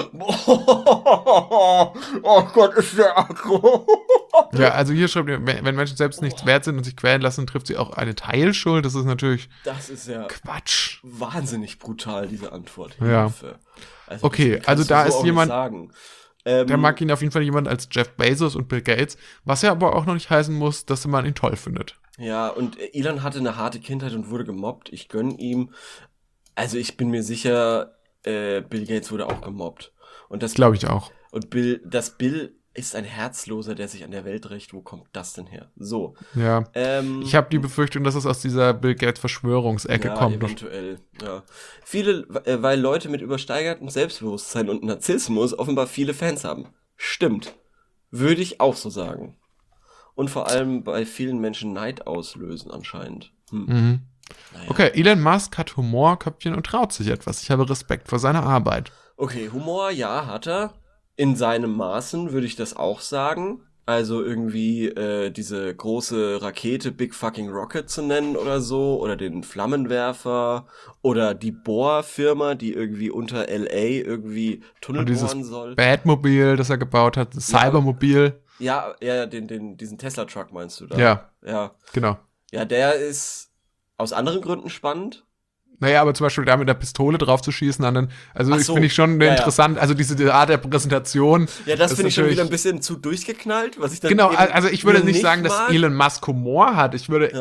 S2: Oh Gott, ist der aggro.
S1: Ja, also hier schreibt ihr, wenn Menschen selbst nichts wert sind und sich quälen lassen, trifft sie auch eine Teilschuld. Das ist natürlich
S2: Das ist ja
S1: Quatsch.
S2: wahnsinnig brutal, diese Antwort.
S1: Ja.
S2: Hilfe. Also,
S1: Okay,
S2: das
S1: also
S2: kannst
S1: da
S2: du
S1: ist
S2: auch nicht
S1: jemand-
S2: sagen.
S1: Der mag ihn auf jeden Fall jemand als Jeff Bezos und Bill Gates, was ja aber auch noch nicht heißen muss, dass man ihn toll findet.
S2: Ja, und Elon hatte eine harte Kindheit und wurde gemobbt. Ich gönn ihm. Also ich bin mir sicher, Bill Gates wurde auch gemobbt. Und das
S1: Glaube ich auch.
S2: Und Bill ist ein Herzloser, der sich an der Welt rächt. Wo kommt das denn her? So.
S1: Ja. Ich habe die Befürchtung, dass es aus dieser Bill Gates Verschwörungsecke
S2: ja,
S1: kommt.
S2: eventuell, ja. Viele, weil Leute mit übersteigertem Selbstbewusstsein und Narzissmus offenbar viele Fans haben. Stimmt. Würde ich auch so sagen. Und vor allem bei vielen Menschen Neid auslösen anscheinend. Naja.
S1: Okay, Elon Musk hat Humor, Köpfchen und traut sich etwas. Ich habe Respekt vor seiner Arbeit.
S2: Okay, Humor, ja, hat er. In seinem Maßen würde ich das auch sagen. Also irgendwie diese große Rakete Big Fucking Rocket zu nennen oder so. Oder den Flammenwerfer. Oder die Bohrfirma, die irgendwie unter L.A. irgendwie Tunnel
S1: Und dieses
S2: bohren soll.
S1: Batmobil, das er gebaut hat, das Cybermobil.
S2: Ja, diesen Tesla-Truck meinst du da?
S1: Ja.
S2: Ja.
S1: Genau.
S2: Ja, der ist aus anderen Gründen spannend.
S1: Naja, aber zum Beispiel da mit der Pistole drauf zu schießen, also
S2: Ach
S1: das
S2: so.
S1: finde ich schon
S2: Ja, ja.
S1: interessant, also diese Art der Präsentation.
S2: Ja, das
S1: ist
S2: finde ich schon
S1: natürlich-
S2: wieder ein bisschen zu durchgeknallt, was ich dann
S1: Genau,
S2: eben
S1: also ich würde
S2: nur
S1: nicht sagen, dass
S2: mag.
S1: Elon Musk Humor hat. Ich würde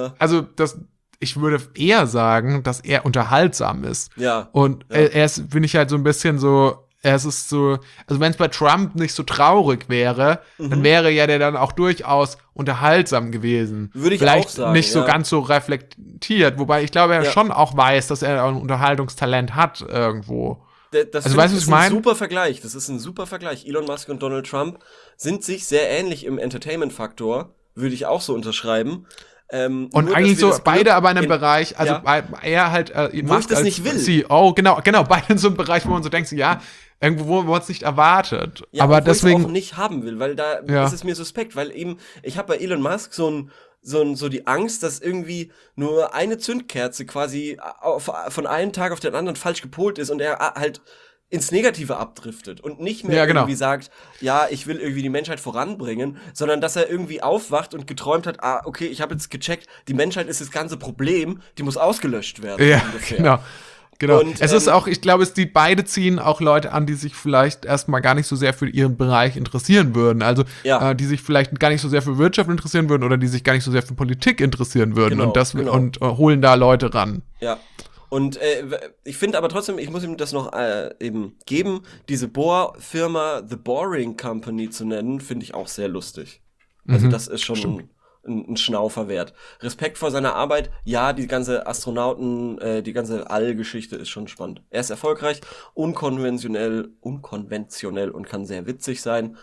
S1: eher sagen, dass er unterhaltsam ist.
S2: Ja.
S1: Und er ist, finde ich halt so ein bisschen so, es ist so, also wenn es bei Trump nicht so traurig wäre, dann wäre ja der dann auch durchaus unterhaltsam gewesen.
S2: Würde ich
S1: Vielleicht
S2: auch sagen,
S1: nicht so
S2: ja.
S1: ganz so reflektiert, wobei ich glaube, er
S2: Ja.
S1: schon auch weiß, dass er ein Unterhaltungstalent hat irgendwo.
S2: Das
S1: Also
S2: finde
S1: weißt du, was
S2: ist
S1: ich meine?
S2: ein super Vergleich. Das ist ein super Vergleich. Elon Musk und Donald Trump sind sich sehr ähnlich im Entertainment-Faktor. Würde ich auch so unterschreiben.
S1: Und
S2: nur, dass
S1: eigentlich
S2: wir
S1: so
S2: das
S1: beide
S2: Glück
S1: aber in einem
S2: in-
S1: Bereich, also
S2: Ja.
S1: er halt
S2: Wo ich das nicht will.
S1: CEO, genau, beide in so einem Bereich, wo man so denkt, so, ja, irgendwo, wo man es nicht erwartet.
S2: Ja,
S1: aber
S2: wo ich es auch
S1: deswegen,
S2: nicht haben will, weil da
S1: Ja.
S2: ist es mir suspekt, weil eben, ich habe bei Elon Musk so die Angst, dass irgendwie nur eine Zündkerze quasi von einem Tag auf den anderen falsch gepolt ist und er halt ins Negative abdriftet und nicht mehr
S1: Ja, genau.
S2: irgendwie sagt, ja, ich will irgendwie die Menschheit voranbringen, sondern dass er irgendwie aufwacht und geträumt hat, okay, ich habe jetzt gecheckt, die Menschheit ist das ganze Problem, die muss ausgelöscht werden.
S1: ja,
S2: ungefähr.
S1: genau.
S2: Und,
S1: Es ist auch, ich glaube, die beide ziehen auch Leute an, die sich vielleicht erstmal gar nicht so sehr für ihren Bereich interessieren würden. Also,
S2: Ja.
S1: die sich vielleicht gar nicht so sehr für Wirtschaft interessieren würden oder die sich gar nicht so sehr für Politik interessieren würden
S2: Genau, genau.
S1: und holen da Leute ran.
S2: Ja. Und ich finde aber trotzdem, ich muss ihm das noch eben geben, diese Bohrfirma The Boring Company zu nennen, finde ich auch sehr lustig. Also das ist schon ein Schnaufer wert. Respekt vor seiner Arbeit, ja, die ganze die ganze All-Geschichte ist schon spannend. Er ist erfolgreich, unkonventionell und kann sehr witzig sein.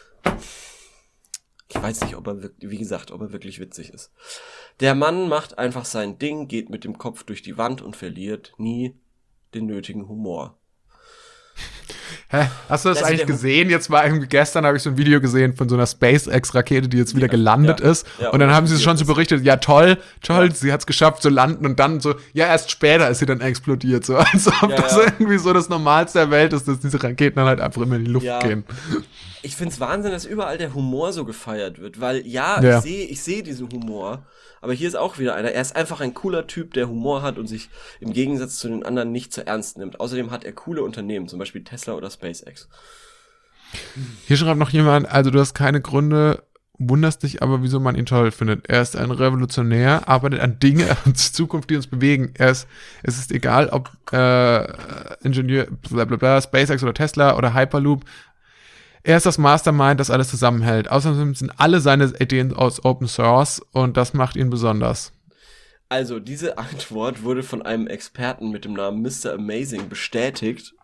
S2: Ich weiß nicht, ob er wirklich witzig ist. Der Mann macht einfach sein Ding, geht mit dem Kopf durch die Wand und verliert nie den nötigen Humor.
S1: Hä? Hast du das
S2: Also
S1: eigentlich
S2: der
S1: gesehen? Jetzt war irgendwie gestern, habe ich so ein Video gesehen von so einer SpaceX-Rakete, die jetzt wieder gelandet
S2: ja,
S1: ist.
S2: ja,
S1: und dann haben sie
S2: und
S1: schon so berichtet, ja toll, sie hat es geschafft zu landen und dann so, ja erst später ist sie dann explodiert. So, als ob das irgendwie so das Normalste der Welt ist, dass diese Raketen dann halt einfach immer in die Luft gehen.
S2: Ich find's Wahnsinn, dass überall der Humor so gefeiert wird, weil ich sehe diesen Humor, aber hier ist auch wieder einer, er ist einfach ein cooler Typ, der Humor hat und sich im Gegensatz zu den anderen nicht zu ernst nimmt. Außerdem hat er coole Unternehmen, zum Beispiel Tesla oder SpaceX.
S1: Hier schreibt noch jemand, also du hast keine Gründe, wunderst dich aber, wieso man ihn toll findet. Er ist ein Revolutionär, arbeitet an Dinge und Zukunft, die uns bewegen. Es ist egal, ob Ingenieur, blablabla, SpaceX oder Tesla oder Hyperloop. Er ist das Mastermind, das alles zusammenhält. Außerdem sind alle seine Ideen aus Open Source und das macht ihn besonders.
S2: Also, diese Antwort wurde von einem Experten mit dem Namen Mr. Amazing bestätigt.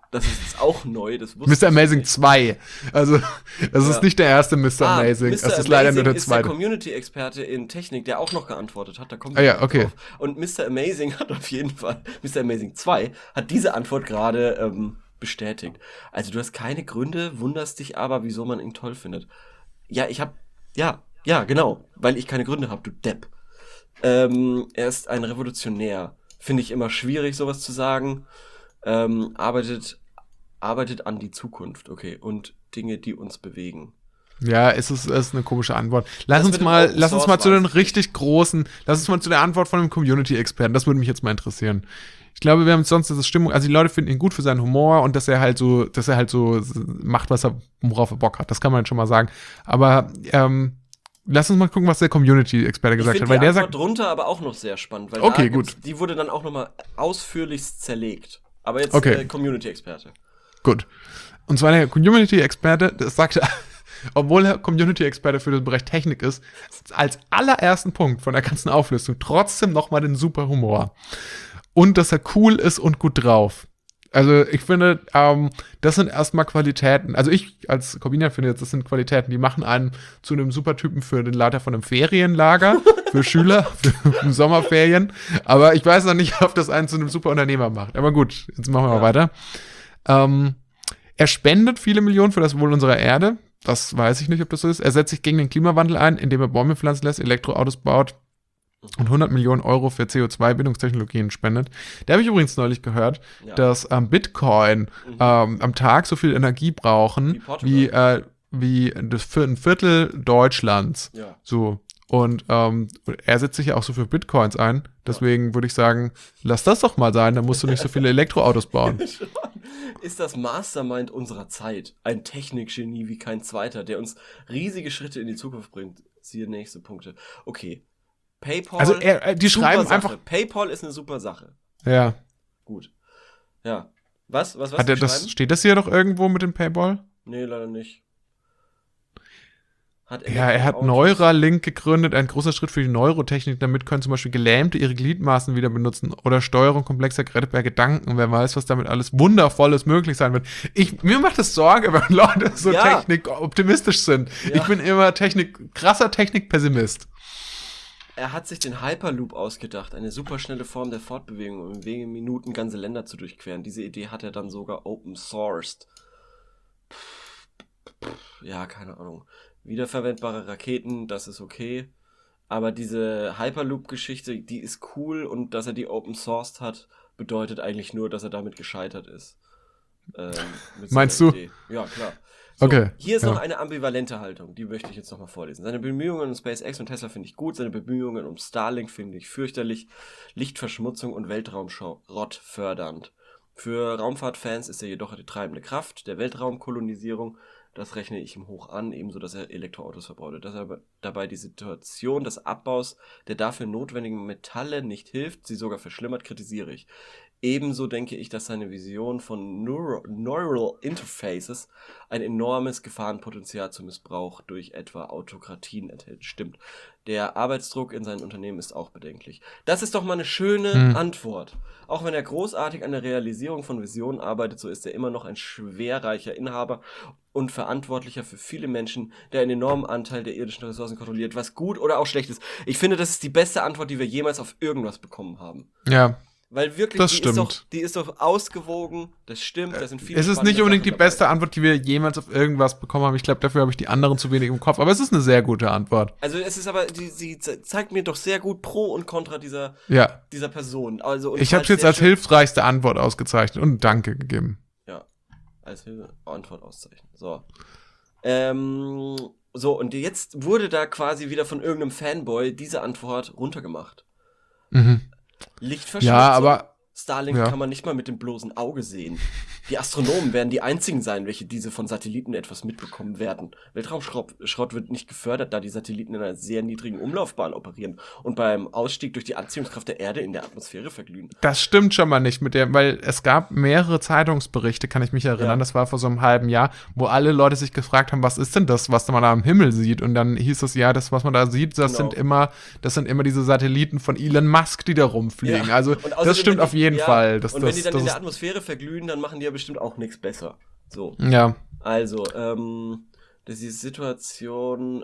S2: Das ist jetzt auch neu. Das wusste
S1: Mr.
S2: ich
S1: Amazing
S2: nicht.
S1: 2. Also, das ist nicht der erste Mr. Amazing.
S2: Mr.
S1: Das ist leider nur der
S2: ist
S1: zweite.
S2: der Community-Experte in Technik, der auch noch geantwortet hat. Da kommt
S1: Ja, okay.
S2: drauf. Und Mr. Amazing hat auf jeden Fall, Mr. Amazing 2 hat diese Antwort gerade bestätigt. Also du hast keine Gründe, wunderst dich aber, wieso man ihn toll findet. Ja, genau, weil ich keine Gründe habe, du Depp. Er ist ein Revolutionär. Finde ich immer schwierig, sowas zu sagen. Arbeitet an die Zukunft, okay, und Dinge, die uns bewegen.
S1: Ja, es ist eine komische Antwort. Lass
S2: Das
S1: uns
S2: mit dem
S1: mal
S2: Open
S1: zu den
S2: Source
S1: richtig großen, lass uns mal zu der Antwort von einem Community-Experten, das würde mich jetzt mal interessieren. Ich glaube, wir haben sonst diese Stimmung, also die Leute finden ihn gut für seinen Humor und dass er halt so macht, worauf er Bock hat, das kann man schon mal sagen. Aber, lass uns mal gucken, was der Community-Experte gesagt hat, weil der sagt.
S2: Drunter aber auch noch sehr spannend, weil
S1: okay, gut.
S2: Die wurde dann auch nochmal ausführlichst zerlegt. Aber jetzt Community-Experte.
S1: Gut. Und zwar der Community-Experte, das sagte, obwohl er Community-Experte für den Bereich Technik ist, als allerersten Punkt von der ganzen Auflistung trotzdem nochmal den super Humor. Und dass er cool ist und gut drauf. Also ich finde, das sind erstmal Qualitäten. Also ich als Corbinian finde jetzt, das sind Qualitäten, die machen einen zu einem Supertypen für den Leiter von einem Ferienlager, für Schüler, für Sommerferien. Aber ich weiß noch nicht, ob das einen zu einem Superunternehmer macht. Aber gut, jetzt machen wir mal weiter. Er spendet viele Millionen für das Wohl unserer Erde. Das weiß ich nicht, ob das so ist. Er setzt sich gegen den Klimawandel ein, indem er Bäume pflanzen lässt, Elektroautos baut und 100 Millionen Euro für CO2-Bindungstechnologien spendet. Da habe ich übrigens neulich gehört, dass Bitcoin am Tag so viel Energie brauchen wie das für ein Viertel Deutschlands. Ja. So. Und er setzt sich ja auch so für Bitcoins ein. Deswegen würde ich sagen, lass das doch mal sein, dann musst du nicht so viele Elektroautos bauen.
S2: Ist das Mastermind unserer Zeit. Ein Technikgenie wie kein zweiter, der uns riesige Schritte in die Zukunft bringt. Siehe nächste Punkte. Okay. PayPal.
S1: Also die schreiben einfach.
S2: PayPal ist eine super Sache.
S1: Ja.
S2: Gut. Ja. Was
S1: hat er das? Steht das hier doch irgendwo mit dem PayPal?
S2: Nee, leider nicht.
S1: Er hat Neuralink gegründet, ein großer Schritt für die Neurotechnik. Damit können zum Beispiel Gelähmte ihre Gliedmaßen wieder benutzen oder Steuerung komplexer Geräte per Gedanken. Wer weiß, was damit alles Wundervolles möglich sein wird. Mir macht es Sorge, wenn Leute so technikoptimistisch sind. Ja. Ich bin immer krasser Technikpessimist.
S2: Er hat sich den Hyperloop ausgedacht, eine superschnelle Form der Fortbewegung, um in wenigen Minuten ganze Länder zu durchqueren. Diese Idee hat er dann sogar open sourced. Ja, keine Ahnung. Wiederverwendbare Raketen, das ist okay. Aber diese Hyperloop-Geschichte, die ist cool und dass er die open sourced hat, bedeutet eigentlich nur, dass er damit gescheitert ist.
S1: Meinst du?
S2: Idee. Ja, klar. So,
S1: okay.
S2: Hier ist noch eine ambivalente Haltung, die möchte ich jetzt nochmal vorlesen. Seine Bemühungen um SpaceX und Tesla finde ich gut, seine Bemühungen um Starlink finde ich fürchterlich, Lichtverschmutzung und Weltraumschrott fördernd. Für Raumfahrtfans ist er jedoch die treibende Kraft der Weltraumkolonisierung. Das rechne ich ihm hoch an, ebenso, dass er Elektroautos verbaut. Dass er dabei die Situation des Abbaus der dafür notwendigen Metalle nicht hilft, sie sogar verschlimmert, kritisiere ich. Ebenso denke ich, dass seine Vision von Neural Interfaces ein enormes Gefahrenpotenzial zum Missbrauch durch etwa Autokratien enthält. Stimmt. Der Arbeitsdruck in seinen Unternehmen ist auch bedenklich. Das ist doch mal eine schöne Antwort. Auch wenn er großartig an der Realisierung von Visionen arbeitet, so ist er immer noch ein schwerreicher Inhaber und Verantwortlicher für viele Menschen, der einen enormen Anteil der irdischen Ressourcen kontrolliert, was gut oder auch schlecht ist. Ich finde, das ist die beste Antwort, die wir jemals auf irgendwas bekommen haben.
S1: Ja.
S2: Weil wirklich, die ist doch ausgewogen, das stimmt, das sind viele.
S1: Es ist nicht unbedingt die beste Antwort, die wir jemals auf irgendwas bekommen haben. Ich glaube, dafür habe ich die anderen zu wenig im Kopf, aber es ist eine sehr gute Antwort.
S2: Also es ist aber, sie zeigt mir doch sehr gut Pro und Contra dieser Person. Also, und
S1: ich habe es jetzt als hilfreichste Antwort ausgezeichnet und Danke gegeben.
S2: Ja, als Antwort auszeichnen. So. Und jetzt wurde da quasi wieder von irgendeinem Fanboy diese Antwort runtergemacht. Lichtverschmutzung.
S1: Ja, aber
S2: Starlink kann man nicht mal mit dem bloßen Auge sehen. Die Astronomen werden die einzigen sein, welche diese von Satelliten etwas mitbekommen werden. Weltraumschrott wird nicht gefördert, da die Satelliten in einer sehr niedrigen Umlaufbahn operieren und beim Ausstieg durch die Anziehungskraft der Erde in der Atmosphäre verglühen.
S1: Das stimmt schon mal nicht weil es gab mehrere Zeitungsberichte, kann ich mich erinnern, das war vor so einem halben Jahr, wo alle Leute sich gefragt haben, was ist denn das, was man da am Himmel sieht? Und dann hieß es, das, was man da sieht, das sind immer diese Satelliten von Elon Musk, die da rumfliegen. Also das stimmt auf jeden Fall.
S2: Wenn die dann in der Atmosphäre verglühen, dann machen die ja bestimmt auch nichts besser. So.
S1: Ja.
S2: Also, das ist die Situation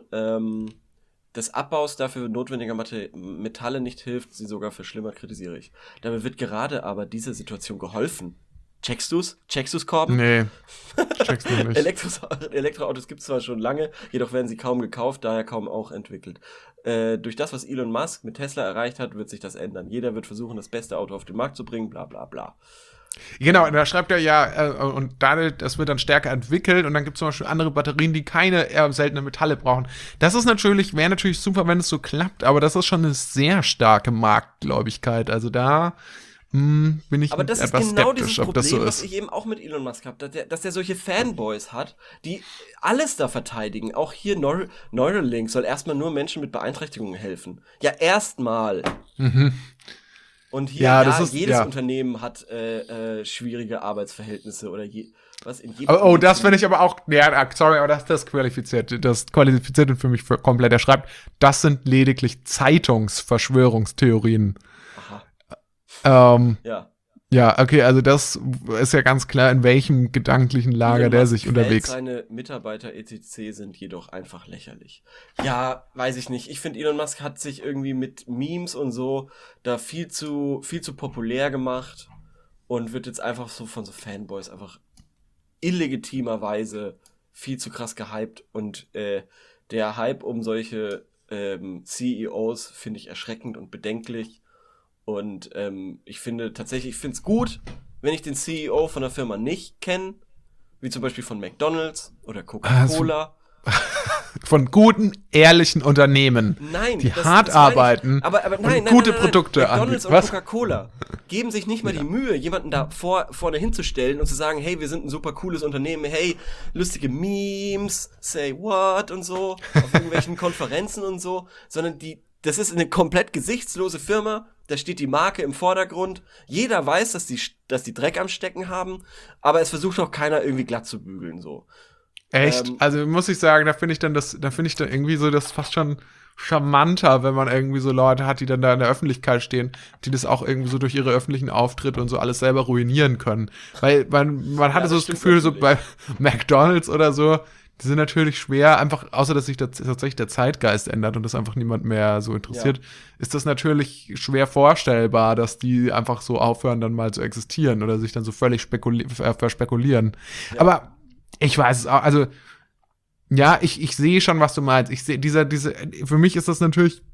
S2: des Abbaus dafür notwendiger Metalle nicht hilft, sie sogar verschlimmert, kritisiere ich. Dabei wird gerade aber dieser Situation geholfen. Checkst du's, Korben?
S1: Nee, checkst du nicht.
S2: Elektroautos gibt es zwar schon lange, jedoch werden sie kaum gekauft, daher kaum auch entwickelt. Durch das, was Elon Musk mit Tesla erreicht hat, wird sich das ändern. Jeder wird versuchen, das beste Auto auf den Markt zu bringen, bla bla bla.
S1: Genau, da schreibt er und das wird dann stärker entwickelt und dann gibt es zum Beispiel andere Batterien, die keine eher seltenen Metalle brauchen. Das ist wäre natürlich super, wenn es so klappt, aber das ist schon eine sehr starke Marktgläubigkeit. Also da bin ich
S2: aber das
S1: etwas
S2: ist genau
S1: skeptisch,
S2: dieses
S1: ob
S2: Problem,
S1: das so
S2: was
S1: ist.
S2: ich eben auch mit Elon Musk habe, dass der solche Fanboys hat, die alles da verteidigen. Auch hier Neuralink soll erstmal nur Menschen mit Beeinträchtigungen helfen. Ja, erstmal.
S1: Mhm.
S2: Und hier, jedes
S1: ja.
S2: Unternehmen hat schwierige Arbeitsverhältnisse oder was in jedem.
S1: Oh, das finde ich aber auch, sorry, aber das qualifiziert. Das qualifiziert für mich komplett. Er schreibt, das sind lediglich Zeitungsverschwörungstheorien.
S2: Ja.
S1: Ja, okay, also das ist ja ganz klar, in welchem gedanklichen Lager der sich unterwegs.
S2: Seine Mitarbeiter etc. sind jedoch einfach lächerlich. Ja, weiß ich nicht. Ich finde, Elon Musk hat sich irgendwie mit Memes und so da viel zu populär gemacht und wird jetzt einfach so von so Fanboys einfach illegitimerweise viel zu krass gehypt und der Hype um solche CEOs finde ich erschreckend und bedenklich. Und ich finde es gut, wenn ich den CEO von der Firma nicht kenne, wie zum Beispiel von McDonald's oder Coca-Cola.
S1: Von guten, ehrlichen Unternehmen,
S2: nein,
S1: die hart arbeiten und gute Produkte anbieten.
S2: McDonald's und Coca-Cola geben sich nicht mal die Mühe, jemanden da vorne hinzustellen und zu sagen, hey, wir sind ein super cooles Unternehmen, hey, lustige Memes, say what und so, auf irgendwelchen Konferenzen und so, sondern das ist eine komplett gesichtslose Firma, da steht die Marke im Vordergrund. Jeder weiß, dass die Dreck am Stecken haben, aber es versucht auch keiner irgendwie glatt zu bügeln, so.
S1: Echt? Also muss ich sagen, da finde ich dann irgendwie so das fast schon charmanter, wenn man irgendwie so Leute hat, die dann da in der Öffentlichkeit stehen, die das auch irgendwie so durch ihre öffentlichen Auftritte und so alles selber ruinieren können. Weil man hatte so das Gefühl, natürlich. So bei McDonald's oder so, die sind natürlich schwer, einfach, außer dass sich tatsächlich der Zeitgeist ändert und das einfach niemand mehr so interessiert, ist das natürlich schwer vorstellbar, dass die einfach so aufhören, dann mal zu existieren oder sich dann so völlig verspekulieren. Ja. Aber ich weiß es auch, also ja, ich sehe schon, was du meinst. Ich sehe für mich ist das natürlich,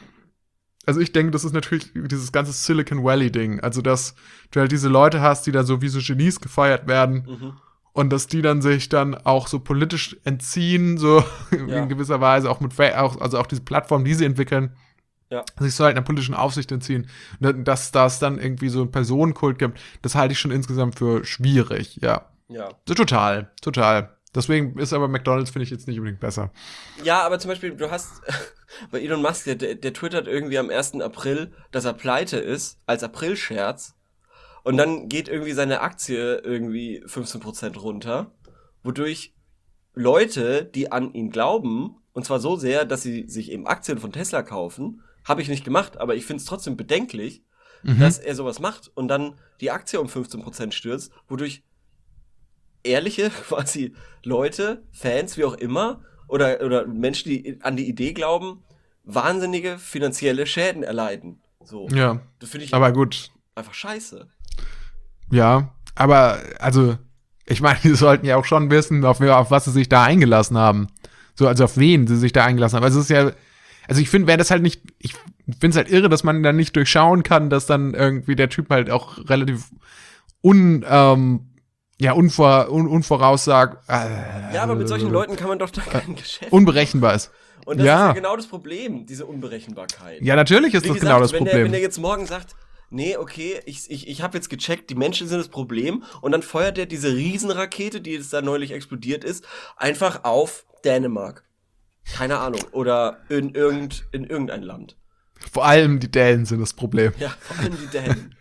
S1: also ich denke, das ist natürlich dieses ganze Silicon Valley-Ding, also dass du halt diese Leute hast, die da so wie so Genies gefeiert werden, und dass die dann sich dann auch so politisch entziehen, so in gewisser Weise, auch also auch diese Plattform, die sie entwickeln, sich so halt einer politischen Aufsicht entziehen. Dass das dann irgendwie so einen Personenkult gibt, das halte ich schon insgesamt für schwierig, ja. So total. Deswegen ist aber McDonald's, finde ich, jetzt nicht unbedingt besser.
S2: Ja, aber zum Beispiel, du hast bei Elon Musk, der twittert irgendwie am 1. April, dass er pleite ist, als Aprilscherz. Und dann geht irgendwie seine Aktie irgendwie 15% runter, wodurch Leute, die an ihn glauben, und zwar so sehr, dass sie sich eben Aktien von Tesla kaufen, habe ich nicht gemacht, aber ich finde es trotzdem bedenklich, dass er sowas macht und dann die Aktie um 15% stürzt, wodurch ehrliche quasi Leute, Fans, wie auch immer, oder Menschen, die an die Idee glauben, wahnsinnige finanzielle Schäden erleiden. So.
S1: Ja,
S2: das finde ich
S1: aber gut.
S2: Einfach scheiße.
S1: Ja, aber, also, ich meine, die sollten ja auch schon wissen, auf was sie sich da eingelassen haben. So, also auf wen sie sich da eingelassen haben. Also es ist ja, also ich finde, wäre das halt nicht, ich finde es halt irre, dass man dann nicht durchschauen kann, dass dann irgendwie der Typ halt auch relativ unvoraussagt.
S2: Ja, aber mit solchen Leuten kann man doch da kein Geschäft
S1: unberechenbar ist.
S2: Und das ist ja genau das Problem, diese Unberechenbarkeit.
S1: Ja, natürlich ist das genau das Problem.
S2: Wenn der jetzt morgen sagt, nee, okay, ich habe jetzt gecheckt, die Menschen sind das Problem und dann feuert er diese Riesenrakete, die jetzt da neulich explodiert ist, einfach auf Dänemark. Keine Ahnung. Oder in irgendein Land.
S1: Vor allem die Dänen sind das Problem.
S2: Ja, vor allem die Dänen.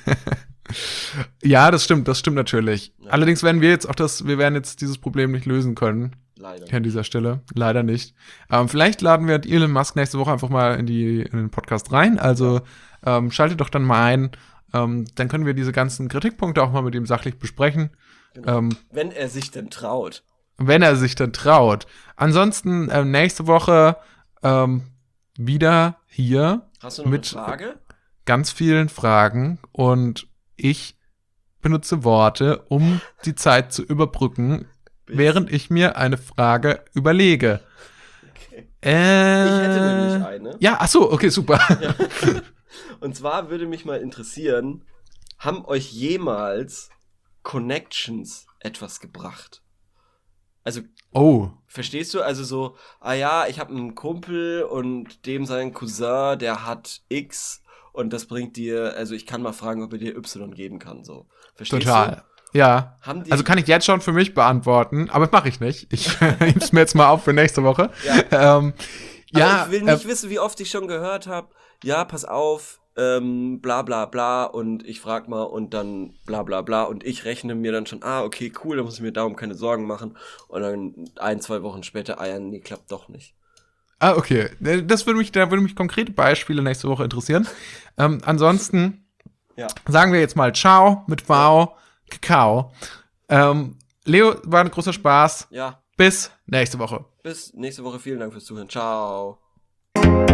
S1: Ja, das stimmt natürlich. Ja. Allerdings werden wir werden jetzt dieses Problem nicht lösen können.
S2: Leider.
S1: An dieser Stelle. Leider nicht. Vielleicht laden wir Elon Musk nächste Woche einfach mal in den Podcast rein. Also schaltet doch dann mal ein. Dann können wir diese ganzen Kritikpunkte auch mal mit ihm sachlich besprechen.
S2: Genau. Wenn er sich denn traut.
S1: Wenn er sich dann traut. Ansonsten nächste Woche wieder hier.
S2: Hast du noch
S1: mit
S2: eine Frage?
S1: Ganz vielen Fragen und ich benutze Worte, um die Zeit zu überbrücken, während ich mir eine Frage überlege.
S2: Okay. Ich hätte nämlich eine.
S1: Ja, ach so, okay, super.
S2: Ja. Und zwar würde mich mal interessieren, haben euch jemals Connections etwas gebracht? Also, verstehst du? Also so, ich habe einen Kumpel und dem sein Cousin, der hat X und das bringt dir, also ich kann mal fragen, ob er dir Y geben kann, so. Verstehst
S1: Total.
S2: du?
S1: Ja. Also kann ich jetzt schon für mich beantworten, aber das mache ich nicht. Ich heb's mir jetzt mal auf für nächste Woche.
S2: Ja. Aber ich will nicht wissen, wie oft ich schon gehört habe, ja, pass auf, bla bla bla und ich frag mal und dann bla bla bla und ich rechne mir dann schon, okay, cool, da muss ich mir darum keine Sorgen machen und dann 1-2 Wochen später, nee, klappt doch nicht.
S1: Okay, da würde mich konkrete Beispiele nächste Woche interessieren. Ansonsten sagen wir jetzt mal Ciao mit V, Kakao. Leo, war ein großer Spaß.
S2: Ja.
S1: Bis nächste Woche.
S2: Bis nächste Woche, vielen Dank fürs Zuhören. Ciao.